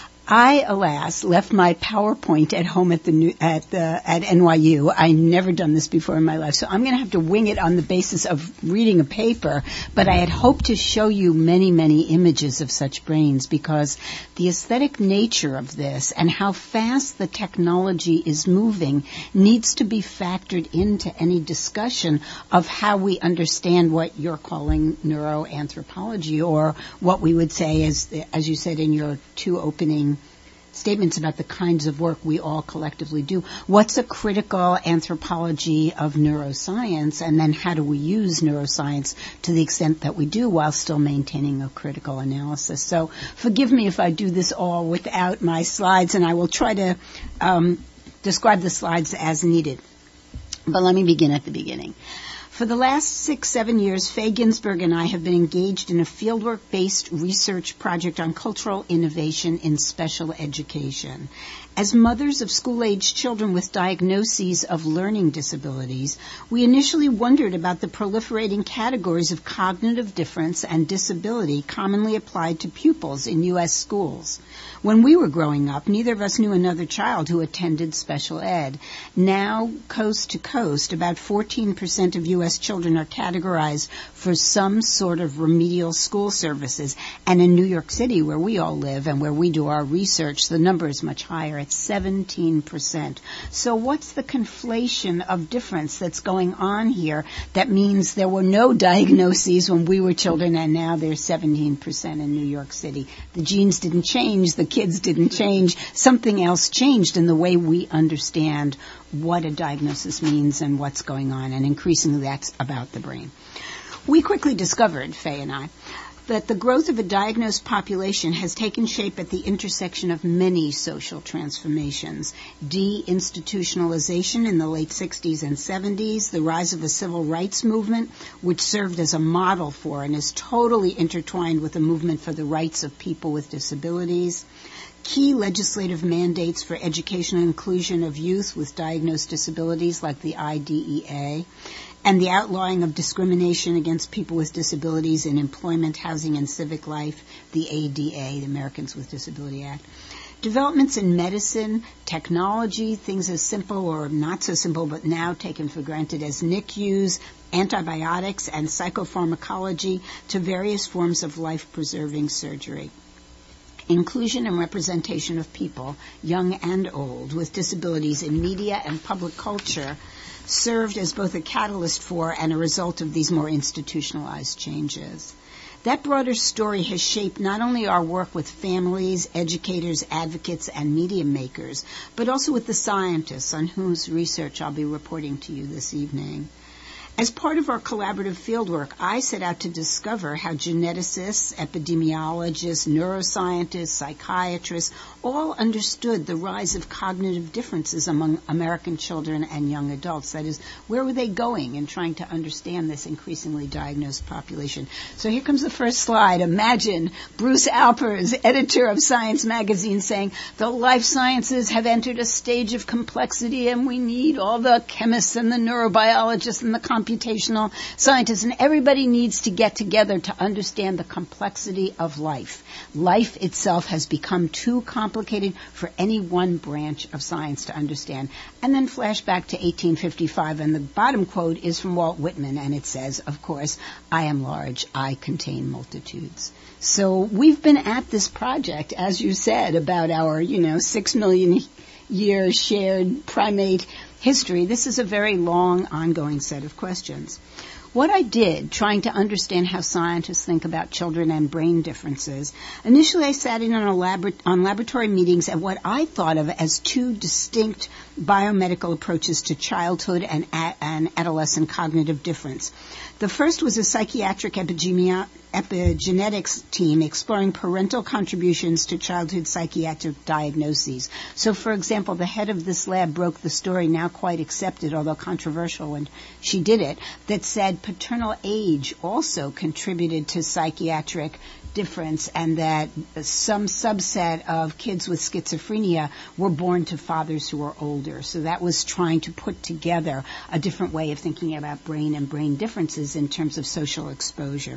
I, alas, left my PowerPoint at home at the new, at the at N Y U. I never done this before in my life, so I'm going to have to wing it on the basis of reading a paper. But I had hoped to show you many, many images of such brains, because the aesthetic nature of this and how fast the technology is moving needs to be factored into any discussion of how we understand what you're calling neuroanthropology, or what we would say, as as you said in your two opening statements about the kinds of work we all collectively do. What's a critical anthropology of neuroscience, and then how do we use neuroscience to the extent that we do while still maintaining a critical analysis? So forgive me if I do this all without my slides, and I will try to um, describe the slides as needed. But let me begin at the beginning. For the last six, seven years, Faye Ginsberg and I have been engaged in a fieldwork-based research project on cultural innovation in special education. As mothers of school-aged children with diagnoses of learning disabilities, we initially wondered about the proliferating categories of cognitive difference and disability commonly applied to pupils in U S schools. When we were growing up, neither of us knew another child who attended special ed. Now, coast to coast, about fourteen percent of U S children are categorized for some sort of remedial school services. And in New York City, where we all live and where we do our research, the number is much higher. It's seventeen percent. So what's the conflation of difference that's going on here that means there were no diagnoses when we were children, and now there's seventeen percent in New York City? The genes didn't change. The kids didn't change. Something else changed in the way we understand what a diagnosis means and what's going on, and increasingly that's about the brain. We quickly discovered, Faye and I, that the growth of a diagnosed population has taken shape at the intersection of many social transformations. Deinstitutionalization in the late sixties and seventies, the rise of the civil rights movement, which served as a model for and is totally intertwined with the movement for the rights of people with disabilities, key legislative mandates for educational inclusion of youth with diagnosed disabilities like the I D E A, and the outlawing of discrimination against people with disabilities in employment, housing, and civic life, the A D A, the Americans with Disability Act. Developments in medicine, technology, things as simple or not so simple but now taken for granted as N I C Us, antibiotics, and psychopharmacology to various forms of life-preserving surgery. Inclusion and representation of people, young and old, with disabilities in media and public culture served as both a catalyst for and a result of these more institutionalized changes. That broader story has shaped not only our work with families, educators, advocates, and media makers, but also with the scientists on whose research I'll be reporting to you this evening. As part of our collaborative fieldwork, I set out to discover how geneticists, epidemiologists, neuroscientists, psychiatrists all understood the rise of cognitive differences among American children and young adults. That is, where were they going in trying to understand this increasingly diagnosed population? So here comes the first slide. Imagine Bruce Alpers, editor of Science magazine, saying, the life sciences have entered a stage of complexity and we need all the chemists and the neurobiologists and the computational scientists, and everybody needs to get together to understand the complexity of life. Life itself has become too complicated for any one branch of science to understand. And then flash back to eighteen fifty-five, and the bottom quote is from Walt Whitman, and it says, of course, I am large, I contain multitudes. So we've been at this project, as you said, about our, you know, six million year shared primate history. This is a very long, ongoing set of questions. What I did, trying to understand how scientists think about children and brain differences, initially I sat in on, a labor- on laboratory meetings at what I thought of as two distinct biomedical approaches to childhood and, a- and adolescent cognitive difference. The first was a psychiatric epidemi- epigenetics team exploring parental contributions to childhood psychiatric diagnoses. So, for example, the head of this lab broke the story, now quite accepted, although controversial when she did it, that said paternal age also contributed to psychiatric difference, and that some subset of kids with schizophrenia were born to fathers who were older. So that was trying to put together a different way of thinking about brain and brain differences in terms of social exposure.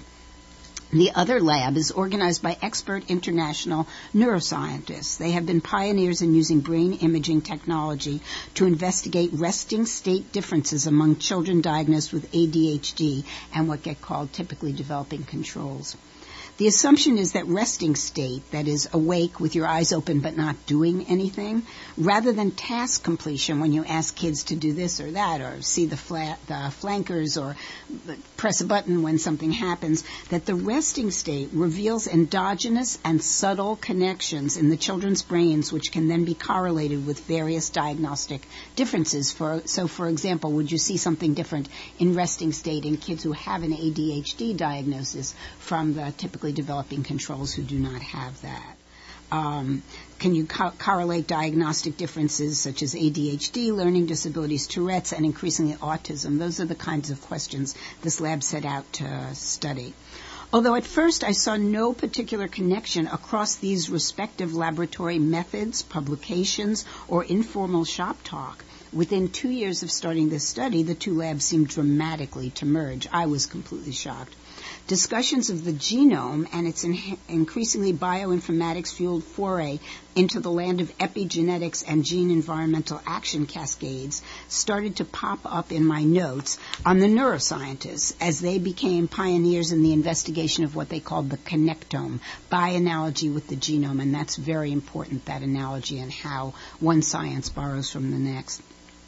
The other lab is organized by expert international neuroscientists. They have been pioneers in using brain imaging technology to investigate resting state differences among children diagnosed with A D H D and what get called typically developing controls. The assumption is that resting state, that is awake with your eyes open but not doing anything, rather than task completion when you ask kids to do this or that or see the, flat, the flankers or press a button when something happens, that the resting state reveals endogenous and subtle connections in the children's brains which can then be correlated with various diagnostic differences. For, so, for example, would you see something different in resting state in kids who have an A D H D diagnosis from the typically developing controls who do not have that? Um, can you co- correlate diagnostic differences such as A D H D, learning disabilities, Tourette's, and increasingly autism? Those are the kinds of questions this lab set out to study. Although at first I saw no particular connection across these respective laboratory methods, publications, or informal shop talk, within two years of starting this study, the two labs seemed dramatically to merge. I was completely shocked. Discussions of the genome and its in- increasingly bioinformatics-fueled foray into the land of epigenetics and gene environmental action cascades started to pop up in my notes on the neuroscientists as they became pioneers in the investigation of what they called the connectome, by analogy with the genome, and that's very important, that analogy, and how one science borrows from the next.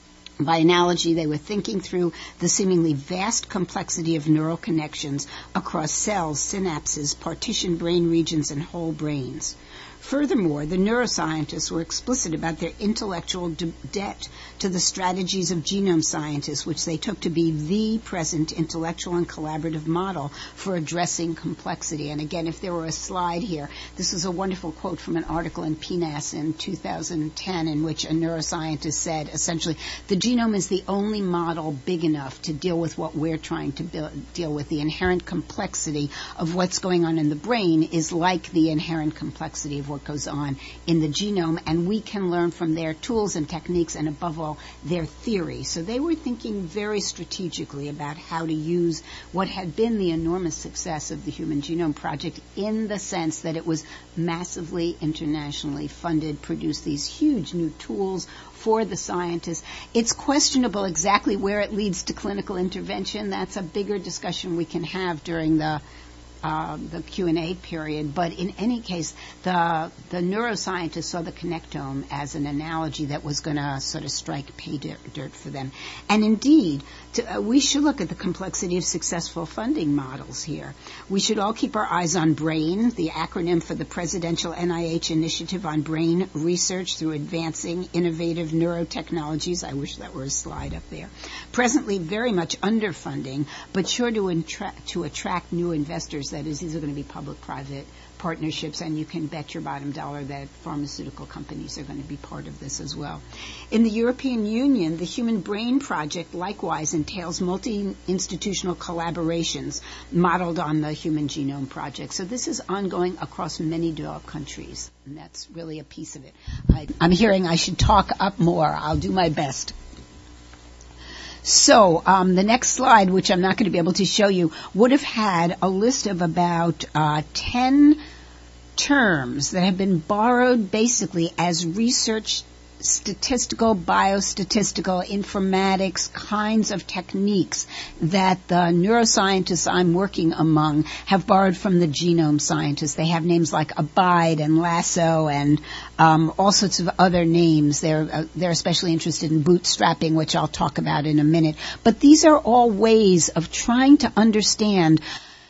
By analogy, they were thinking through the seemingly vast complexity of neural connections across cells, synapses, partitioned brain regions, and whole brains. Furthermore, the neuroscientists were explicit about their intellectual de- debt to the strategies of genome scientists, which they took to be the present intellectual and collaborative model for addressing complexity. And again, if there were a slide here, this is a wonderful quote from an article in P N A S in two thousand ten in which a neuroscientist said, essentially, the genome is the only model big enough to deal with what we're trying to build, deal with. The inherent complexity of what's going on in the brain is like the inherent complexity of of what goes on in the genome, and we can learn from their tools and techniques and, above all, their theory. So they were thinking very strategically about how to use what had been the enormous success of the Human Genome Project, in the sense that it was massively internationally funded, produced these huge new tools for the scientists. It's questionable exactly where it leads to clinical intervention. That's a bigger discussion we can have during the Uh, the Q and A period, but in any case, the the neuroscientists saw the connectome as an analogy that was going to sort of strike pay dirt, dirt for them. And indeed, to, uh, we should look at the complexity of successful funding models here. We should all keep our eyes on BRAIN, the acronym for the Presidential N I H Initiative on Brain Research through Advancing Innovative Neurotechnologies. I wish that were a slide up there. Presently very much underfunding, but sure to, intra- to attract new investors. That is, these are going to be public-private partnerships, and you can bet your bottom dollar that pharmaceutical companies are going to be part of this as well. In the European Union, the Human Brain Project likewise entails multi-institutional collaborations modeled on the Human Genome Project. So this is ongoing across many developed countries, and that's really a piece of it. I, I'm hearing I should talk up more. I'll do my best. So um, the next slide, which I'm not going to be able to show you, would have had a list of about uh, ten terms that have been borrowed basically as research, statistical, biostatistical, informatics kinds of techniques that the neuroscientists I'm working among have borrowed from the genome scientists. They have names like Abide and Lasso and um, all sorts of other names. They're uh, they're especially interested in bootstrapping, which I'll talk about in a minute. But these are all ways of trying to understand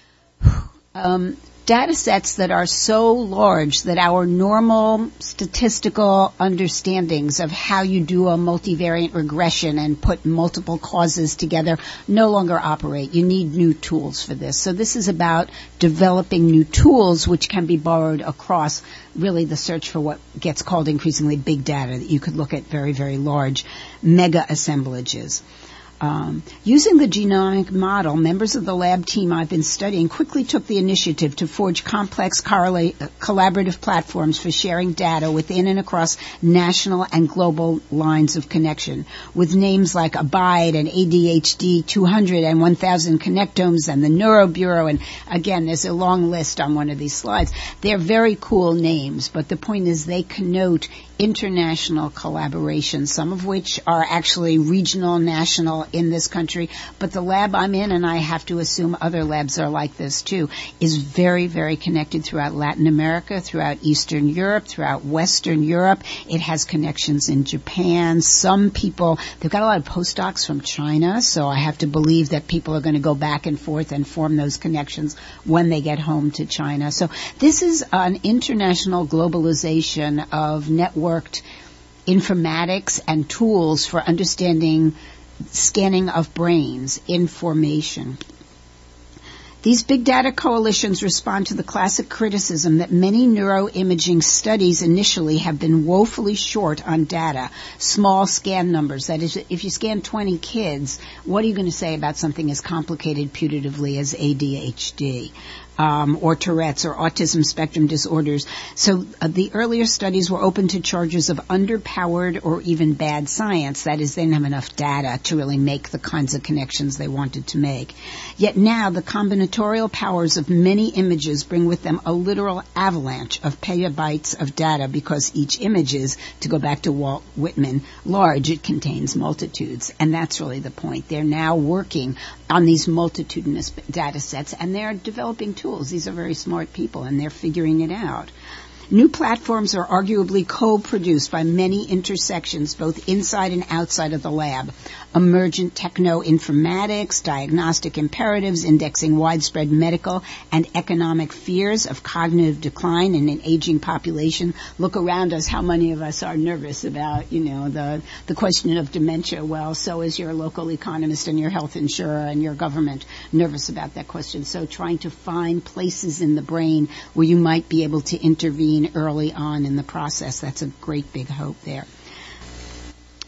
um, data sets that are so large that our normal statistical understandings of how you do a multivariate regression and put multiple causes together no longer operate. You need new tools for this. So this is about developing new tools which can be borrowed across really the search for what gets called increasingly big data, that you could look at very, very large mega assemblages. Um, using the genomic model, members of the lab team I've been studying quickly took the initiative to forge complex correlate, uh, collaborative platforms for sharing data within and across national and global lines of connection, with names like Abide and A D H D two hundred and one thousand Connectomes and the Neuro Bureau. And again, there's a long list on one of these slides. They're very cool names, but the point is they connote international collaboration, some of which are actually regional, national in this country. But the lab I'm in, and I have to assume other labs are like this too, is very, very connected throughout Latin America, throughout Eastern Europe, throughout Western Europe. It has connections in Japan. Some people, they've got a lot of postdocs from China, so I have to believe that people are going to go back and forth and form those connections when they get home to China. So this is an international globalization of network worked informatics and tools for understanding scanning of brains, information. These big data coalitions respond to the classic criticism that many neuroimaging studies initially have been woefully short on data, small scan numbers. That is, if you scan twenty kids, what are you going to say about something as complicated putatively as A D H D? Um, or Tourette's or autism spectrum disorders. So uh, the earlier studies were open to charges of underpowered or even bad science. That is, they didn't have enough data to really make the kinds of connections they wanted to make. Yet now the combinatorial powers of many images bring with them a literal avalanche of petabytes of data, because each image is, to go back to Walt Whitman, large. It contains multitudes. And that's really the point. They're now working on these multitudinous data sets, and they're developing tools. These are very smart people, and they're figuring it out. New platforms are arguably co-produced by many intersections, both inside and outside of the lab. Emergent techno-informatics, diagnostic imperatives, indexing widespread medical and economic fears of cognitive decline in an aging population. Look around us, how many of us are nervous about, you know, the, the question of dementia? Well, so is your local economist and your health insurer and your government nervous about that question. So trying to find places in the brain where you might be able to intervene early on in the process. That's a great big hope there.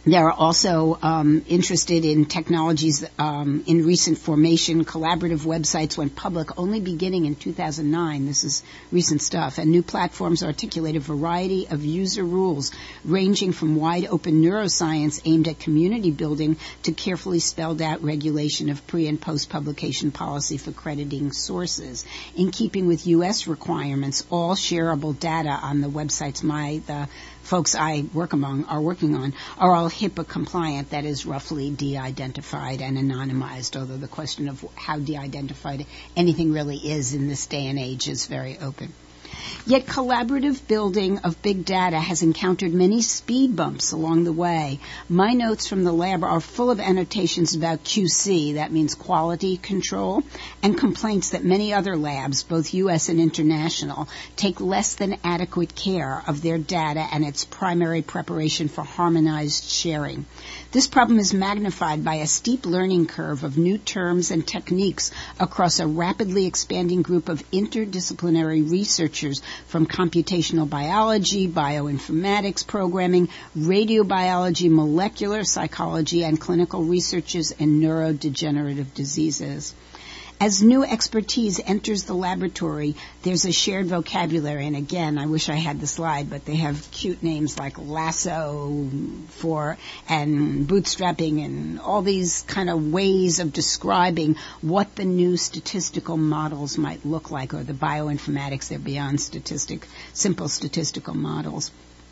They're also um, interested in technologies um, in recent formation. Collaborative websites went public only beginning in two thousand nine. This is recent stuff. And new platforms articulate a variety of user rules ranging from wide open neuroscience aimed at community building to carefully spelled out regulation of pre- and post-publication policy for crediting sources. In keeping with U S requirements, all shareable data on the websites my the folks I work among are working on are all HIPAA compliant, that is roughly de-identified and anonymized, although the question of how de-identified anything really is in this day and age is very open. Yet collaborative building of big data has encountered many speed bumps along the way. My notes from the lab are full of annotations about Q C, that means quality control, and complaints that many other labs, both U S and international, take less than adequate care of their data and its primary preparation for harmonized sharing. This problem is magnified by a steep learning curve of new terms and techniques across a rapidly expanding group of interdisciplinary researchers from computational biology, bioinformatics programming, radiobiology, molecular psychology, and clinical researchers in neurodegenerative diseases. As new expertise enters the laboratory, there's a shared vocabulary. And again, I wish I had the slide, but they have cute names like lasso for and bootstrapping and all these kind of ways of describing what the new statistical models might look like, or the bioinformatics, they're beyond statistic, simple statistical models.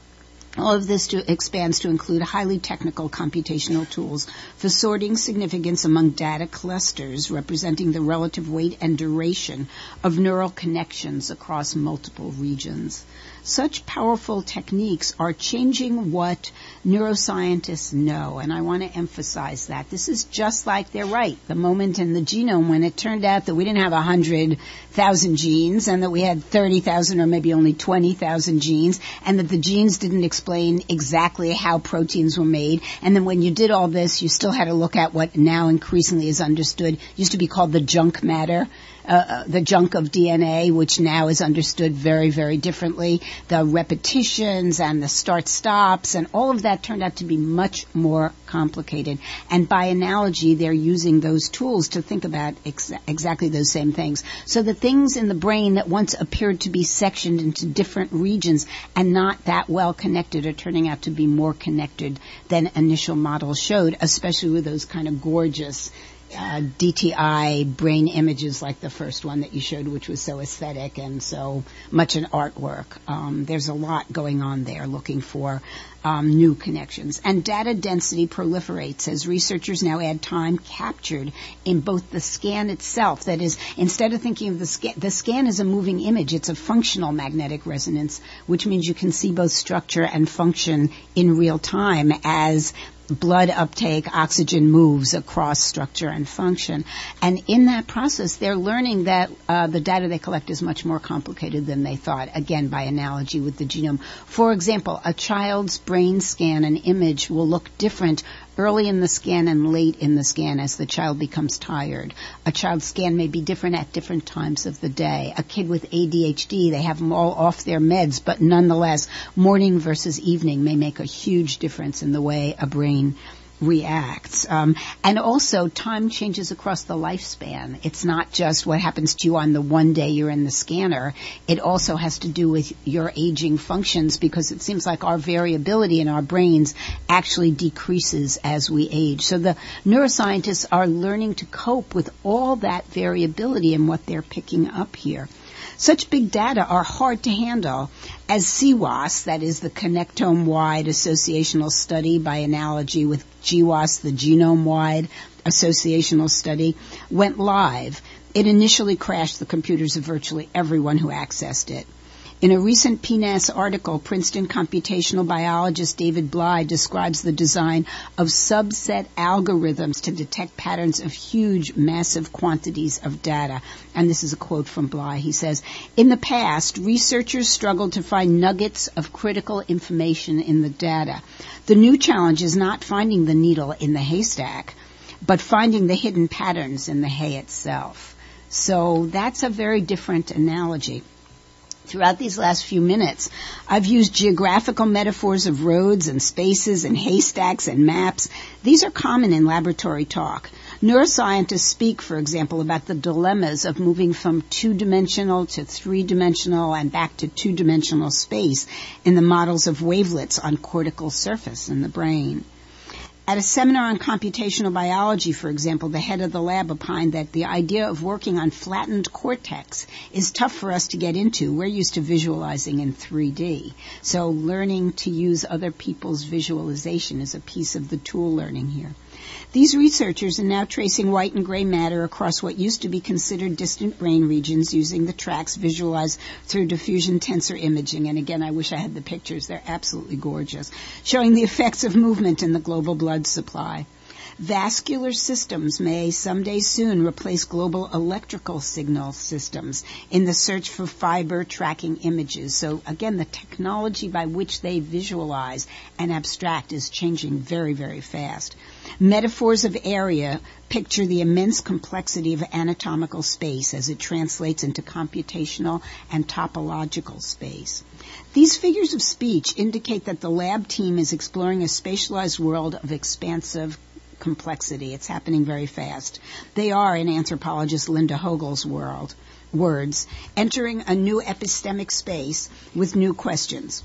All of this to, expands to include highly technical computational tools for sorting significance among data clusters representing the relative weight and duration of neural connections across multiple regions. Such powerful techniques are changing what neuroscientists know, and I want to emphasize that. This is just like they're right. The moment in the genome when it turned out that we didn't have one hundred thousand genes and that we had thirty thousand or maybe only twenty thousand genes, and that the genes didn't explain exactly how proteins were made. And then when you did all this, you still had to look at what now increasingly is understood, used to be called the junk matter. Uh, the junk of D N A, which now is understood very, very differently. The repetitions and the start-stops and all of that turned out to be much more complicated. And by analogy, they're using those tools to think about ex- exactly those same things. So the things in the brain that once appeared to be sectioned into different regions and not that well connected are turning out to be more connected than initial models showed, especially with those kind of gorgeous Uh, D T I brain images like the first one that you showed, which was so aesthetic and so much an artwork. Um, there's a lot going on there looking for um, new connections. And data density proliferates as researchers now add time captured in both the scan itself, that is, instead of thinking of the scan, the scan is a moving image, it's a functional magnetic resonance, which means you can see both structure and function in real time as blood uptake, oxygen moves across structure and function. And in that process, they're learning that uh, the data they collect is much more complicated than they thought, again, by analogy with the genome. For example, a child's brain scan, an image, will look different early in the scan and late in the scan as the child becomes tired. A child's scan may be different at different times of the day. A kid with A D H D, they have them all off their meds, but nonetheless, morning versus evening may make a huge difference in the way a brain reacts. Um, and also, time changes across the lifespan. It's not just what happens to you on the one day you're in the scanner. It also has to do with your aging functions, because it seems like our variability in our brains actually decreases as we age. So the neuroscientists are learning to cope with all that variability in what they're picking up here. Such big data are hard to handle, as C W A S, that is the Connectome-Wide Associational Study by analogy with G W A S, the Genome-Wide Associational Study, went live. It initially crashed the computers of virtually everyone who accessed it. In a recent P N A S article, Princeton computational biologist David Bly describes the design of subset algorithms to detect patterns of huge, massive quantities of data. And this is a quote from Bly. He says, "In the past, researchers struggled to find nuggets of critical information in the data. The new challenge is not finding the needle in the haystack, but finding the hidden patterns in the hay itself." So that's a very different analogy. Throughout these last few minutes, I've used geographical metaphors of roads and spaces and haystacks and maps. These are common in laboratory talk. Neuroscientists speak, for example, about the dilemmas of moving from two-dimensional to three-dimensional and back to two-dimensional space in the models of wavelets on cortical surface in the brain. At a seminar on computational biology, for example, the head of the lab opined that the idea of working on flattened cortex is tough for us to get into. We're used to visualizing in three D. So learning to use other people's visualization is a piece of the tool learning here. These researchers are now tracing white and gray matter across what used to be considered distant brain regions using the tracks visualized through diffusion tensor imaging. And again, I wish I had the pictures. They're absolutely gorgeous, showing the effects of movement in the global blood supply. Vascular systems may someday soon replace global electrical signal systems in the search for fiber tracking images. So again, the technology by which they visualize and abstract is changing very, very fast. Metaphors of area picture the immense complexity of anatomical space as it translates into computational and topological space. These figures of speech indicate that the lab team is exploring a spatialized world of expansive complexity. It's happening very fast. They are, in anthropologist Linda Hogel's world, words, entering a new epistemic space with new questions.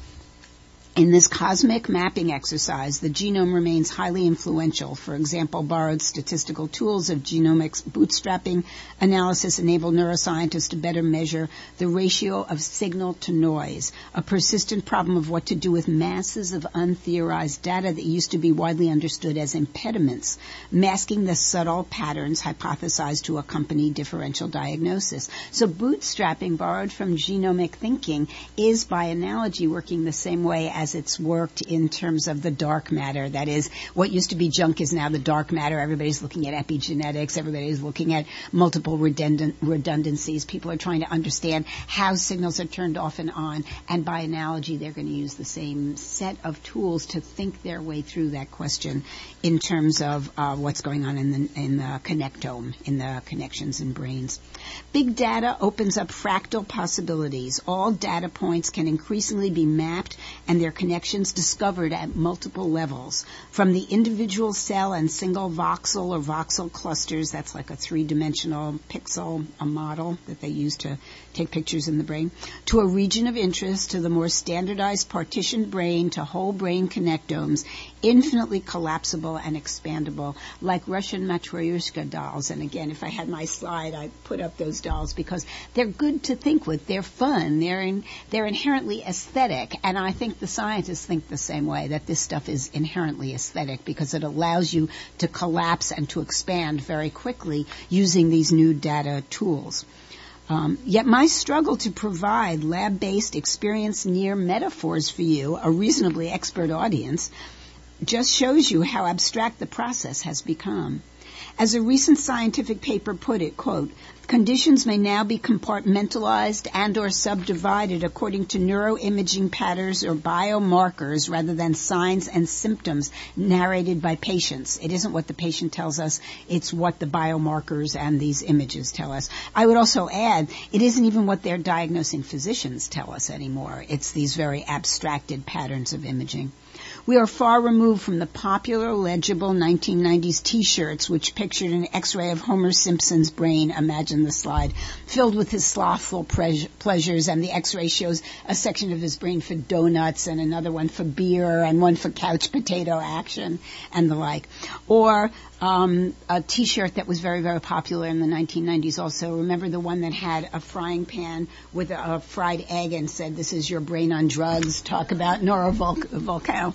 In this cosmic mapping exercise, the genome remains highly influential. For example, borrowed statistical tools of genomics bootstrapping analysis enable neuroscientists to better measure the ratio of signal to noise, a persistent problem of what to do with masses of untheorized data that used to be widely understood as impediments, masking the subtle patterns hypothesized to accompany differential diagnosis. So bootstrapping, borrowed from genomic thinking, is by analogy working the same way as as it's worked in terms of the dark matter. That is, what used to be junk is now the dark matter. Everybody's looking at epigenetics. Everybody's looking at multiple redundant redundancies. People are trying to understand how signals are turned off and on. And by analogy, they're going to use the same set of tools to think their way through that question in terms of uh, what's going on in the, in the connectome, in the connections in brains. Big data opens up fractal possibilities. All data points can increasingly be mapped and their connections discovered at multiple levels, from the individual cell and single voxel or voxel clusters, that's like a three-dimensional pixel, a model that they use to take pictures in the brain, to a region of interest, to the more standardized partitioned brain, to whole brain connectomes, infinitely collapsible and expandable, like Russian Matryoshka dolls. And again, if I had my slide, I'd put up those dolls because they're good to think with. They're fun. They're in, they're inherently aesthetic. And I think the scientists think the same way, that this stuff is inherently aesthetic because it allows you to collapse and to expand very quickly using these new data tools. Um, yet my struggle to provide lab-based experience near metaphors for you, a reasonably expert audience, just shows you how abstract the process has become. As a recent scientific paper put it, quote, conditions may now be compartmentalized and or subdivided according to neuroimaging patterns or biomarkers rather than signs and symptoms narrated by patients. It isn't what the patient tells us, it's what the biomarkers and these images tell us. I would also add, it isn't even what their diagnosing physicians tell us anymore. It's these very abstracted patterns of imaging. We are far removed from the popular, legible nineteen nineties T-shirts which pictured an X-ray of Homer Simpson's brain, imagine the slide, filled with his slothful pre- pleasures, and the X-ray shows a section of his brain for donuts and another one for beer and one for couch potato action and the like. Or um, a T-shirt that was very, very popular in the nineteen nineties also. Remember the one that had a frying pan with a, a fried egg and said, this is your brain on drugs, talk about neurovolcano.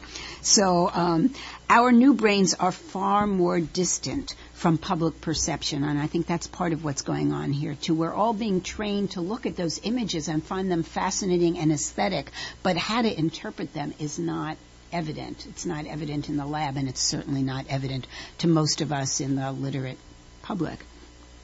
So um, our new brains are far more distant from public perception, and I think that's part of what's going on here, too. We're all being trained to look at those images and find them fascinating and aesthetic, but how to interpret them is not evident. It's not evident in the lab, and it's certainly not evident to most of us in the literate public.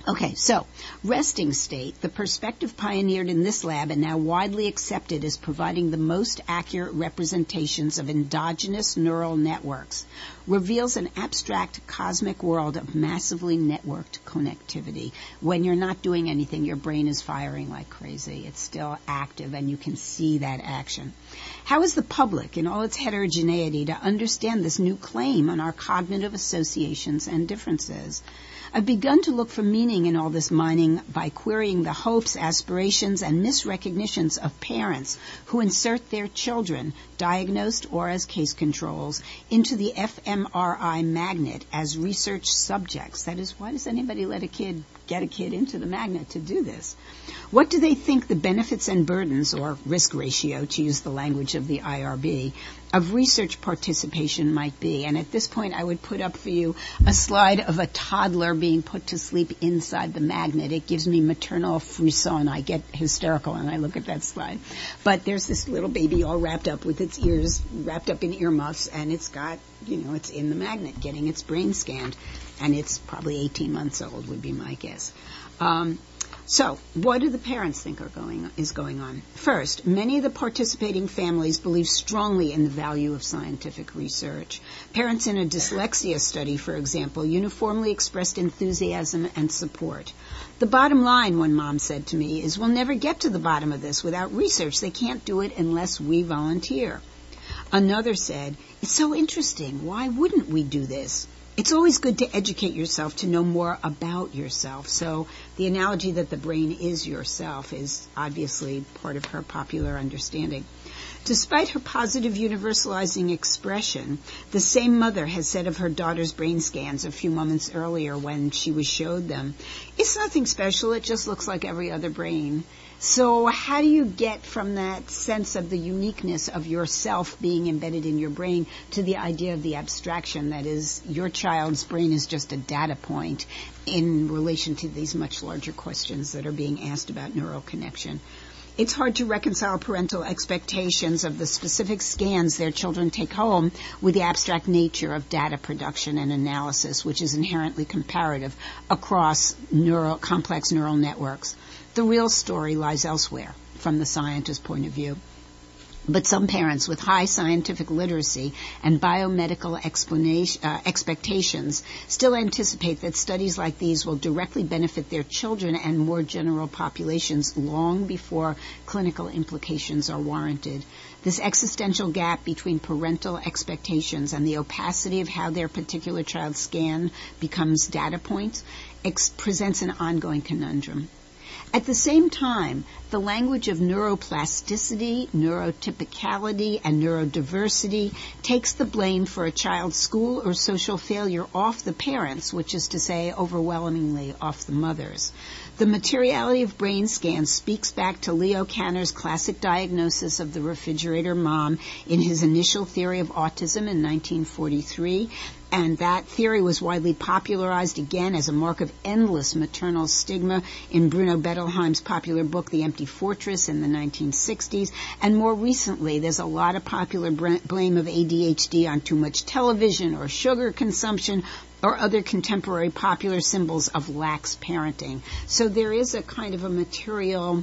Okay, so resting state, the perspective pioneered in this lab and now widely accepted as providing the most accurate representations of endogenous neural networks, reveals an abstract cosmic world of massively networked connectivity. When you're not doing anything, your brain is firing like crazy. It's still active, and you can see that action. How is the public, in all its heterogeneity, to understand this new claim on our cognitive associations and differences? I've begun to look for meaning in all this mining by querying the hopes, aspirations, and misrecognitions of parents who insert their children, diagnosed or as case controls, into the f M R I magnet as research subjects. That is, why does anybody let a kid get a kid into the magnet to do this? What do they think the benefits and burdens, or risk ratio, to use the language of the I R B, of research participation might be? And at this point, I would put up for you a slide of a toddler being put to sleep inside the magnet. It gives me maternal frisson. I get hysterical when I look at that slide. But there's this little baby all wrapped up with its ears wrapped up in earmuffs, and it's got, you know, it's in the magnet getting its brain scanned. And it's probably eighteen months old, would be my guess. Um, So, what do the parents think are going is going on? First, many of the participating families believe strongly in the value of scientific research. Parents in a dyslexia study, for example, uniformly expressed enthusiasm and support. The bottom line, one mom said to me, is we'll never get to the bottom of this without research. They can't do it unless we volunteer. Another said, it's so interesting. Why wouldn't we do this? It's always good to educate yourself to know more about yourself. So the analogy that the brain is yourself is obviously part of her popular understanding. Despite her positive universalizing expression, the same mother has said of her daughter's brain scans a few moments earlier when she was showed them, it's nothing special, it just looks like every other brain. So how do you get from that sense of the uniqueness of yourself being embedded in your brain to the idea of the abstraction that is your child's brain is just a data point in relation to these much larger questions that are being asked about neural connection? It's hard to reconcile parental expectations of the specific scans their children take home with the abstract nature of data production and analysis, which is inherently comparative across neural, complex neural networks. The real story lies elsewhere from the scientist's point of view. But some parents with high scientific literacy and biomedical explanation, uh, expectations still anticipate that studies like these will directly benefit their children and more general populations long before clinical implications are warranted. This existential gap between parental expectations and the opacity of how their particular child's scan becomes data points ex- presents an ongoing conundrum. At the same time, the language of neuroplasticity, neurotypicality, and neurodiversity takes the blame for a child's school or social failure off the parents, which is to say overwhelmingly off the mothers. The materiality of brain scans speaks back to Leo Kanner's classic diagnosis of the refrigerator mom in his initial theory of autism in nineteen forty-three, and that theory was widely popularized again as a mark of endless maternal stigma in Bruno Bettelheim's popular book, The Empty Fortress, in the nineteen sixties. And more recently, there's a lot of popular blame of A D H D on too much television or sugar consumption or other contemporary popular symbols of lax parenting. So there is a kind of a material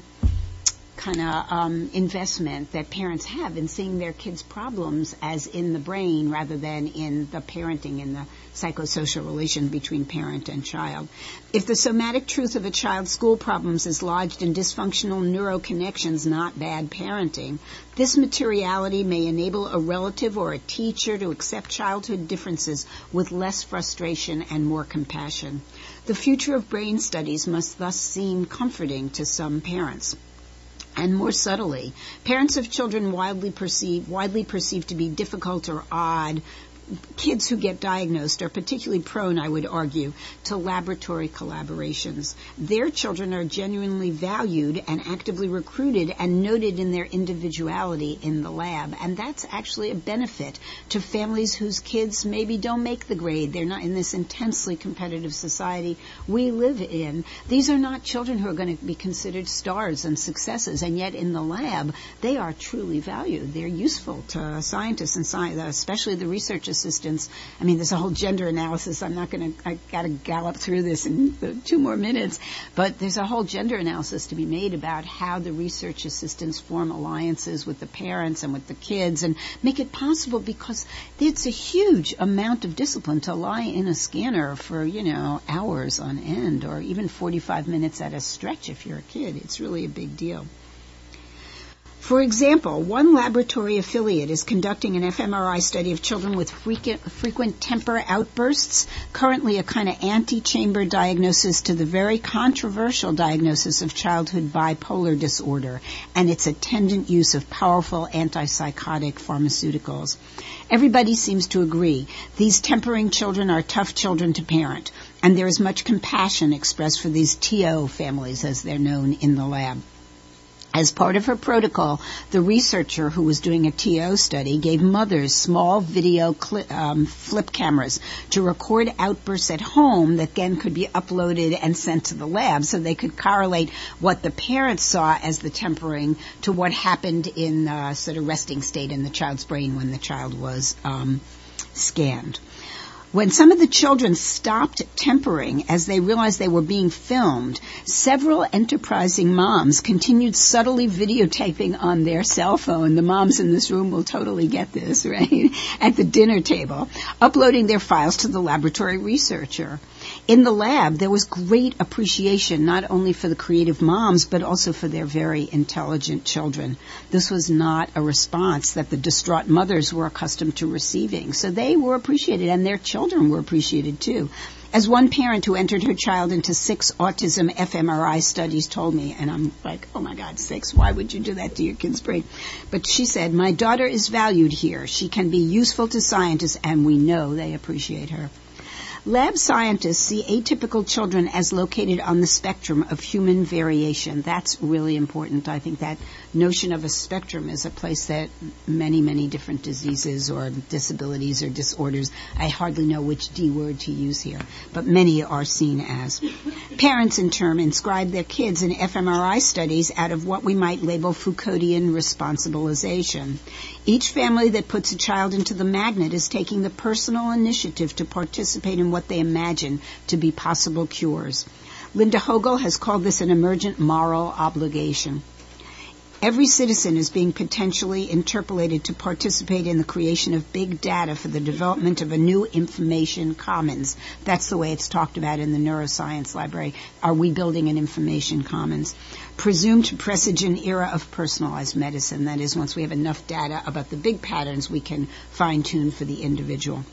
kind of um, investment that parents have in seeing their kids' problems as in the brain rather than in the parenting, in the psychosocial relation between parent and child. If the somatic truth of a child's school problems is lodged in dysfunctional neuroconnections, not bad parenting, this materiality may enable a relative or a teacher to accept childhood differences with less frustration and more compassion. The future of brain studies must thus seem comforting to some parents. And more subtly, parents of children widely perceived, widely perceived to be difficult or odd, kids who get diagnosed are particularly prone, I would argue, to laboratory collaborations. Their children are genuinely valued and actively recruited and noted in their individuality in the lab. And that's actually a benefit to families whose kids maybe don't make the grade. They're not in this intensely competitive society we live in. These are not children who are going to be considered stars and successes, and yet in the lab, they are truly valued. They're useful to scientists and science, especially the researchers assistants. I mean, there's a whole gender analysis. I'm not going to, I got to gallop through this in uh, two more minutes, but there's a whole gender analysis to be made about how the research assistants form alliances with the parents and with the kids and make it possible, because it's a huge amount of discipline to lie in a scanner for, you know, hours on end, or even forty-five minutes at a stretch if you're a kid. It's really a big deal. For example, one laboratory affiliate is conducting an fMRI study of children with frequent, frequent temper outbursts, currently a kind of antechamber diagnosis to the very controversial diagnosis of childhood bipolar disorder and its attendant use of powerful antipsychotic pharmaceuticals. Everybody seems to agree these tempering children are tough children to parent, and there is much compassion expressed for these T O families, as they're known in the lab. As part of her protocol, the researcher who was doing a T O study gave mothers small video cli- um, flip cameras to record outbursts at home that then could be uploaded and sent to the lab, so they could correlate what the parents saw as the tempering to what happened in uh, sort of resting state in the child's brain when the child was um, scanned. When some of the children stopped tempering as they realized they were being filmed, several enterprising moms continued subtly videotaping on their cell phone. The moms in this room will totally get this, right? At the dinner table, uploading their files to the laboratory researcher. In the lab, there was great appreciation not only for the creative moms, but also for their very intelligent children. This was not a response that the distraught mothers were accustomed to receiving. So they were appreciated, and their children were appreciated too. As one parent who entered her child into six autism fMRI studies told me, and I'm like, oh my God, six? Why would you do that to your kid's brain? But she said, my daughter is valued here. She can be useful to scientists, and we know they appreciate her. Lab scientists see atypical children as located on the spectrum of human variation. That's really important. I think that notion of a spectrum is a place that many, many different diseases or disabilities or disorders, I hardly know which D word to use here, but many are seen as. Parents, in turn, inscribe their kids in fMRI studies out of what we might label Foucauldian responsibilization. Each family that puts a child into the magnet is taking the personal initiative to participate in what they imagine to be possible cures. Linda Hogel has called this an emergent moral obligation. Every citizen is being potentially interpolated to participate in the creation of big data for the development of a new information commons. That's the way it's talked about in the neuroscience library. Are we building an information commons? Presumed to presage an era of personalized medicine. That is, once we have enough data about the big patterns, we can fine-tune for the individual.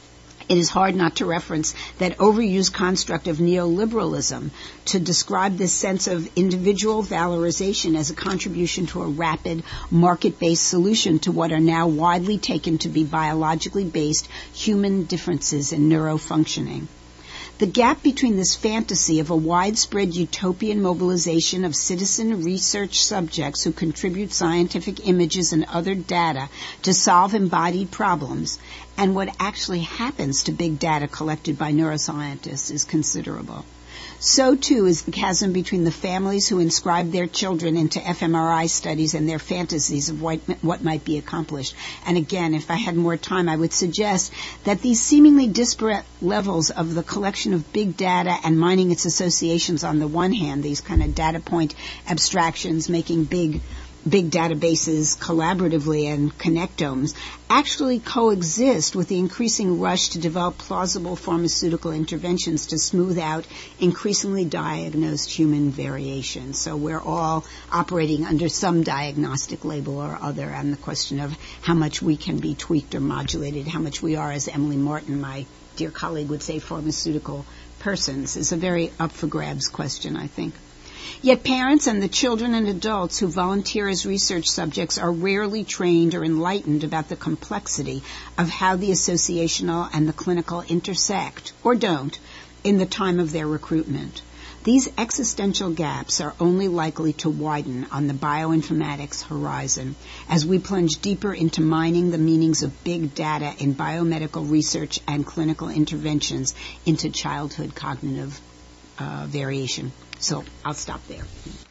It is hard not to reference that overused construct of neoliberalism to describe this sense of individual valorization as a contribution to a rapid market-based solution to what are now widely taken to be biologically based human differences in neurofunctioning. The gap between this fantasy of a widespread utopian mobilization of citizen research subjects who contribute scientific images and other data to solve embodied problems and what actually happens to big data collected by neuroscientists is considerable. So, too, is the chasm between the families who inscribe their children into fMRI studies and their fantasies of what, what might be accomplished. And again, if I had more time, I would suggest that these seemingly disparate levels of the collection of big data and mining its associations on the one hand, these kind of data point abstractions, making big big databases collaboratively and connectomes, actually coexist with the increasing rush to develop plausible pharmaceutical interventions to smooth out increasingly diagnosed human variation. So we're all operating under some diagnostic label or other, and the question of how much we can be tweaked or modulated, how much we are, as Emily Martin, my dear colleague, would say, pharmaceutical persons, is a very up for grabs question, I think. Yet parents and the children and adults who volunteer as research subjects are rarely trained or enlightened about the complexity of how the associational and the clinical intersect, or don't, in the time of their recruitment. These existential gaps are only likely to widen on the bioinformatics horizon as we plunge deeper into mining the meanings of big data in biomedical research and clinical interventions into childhood cognitive uh, variation. So I'll stop there.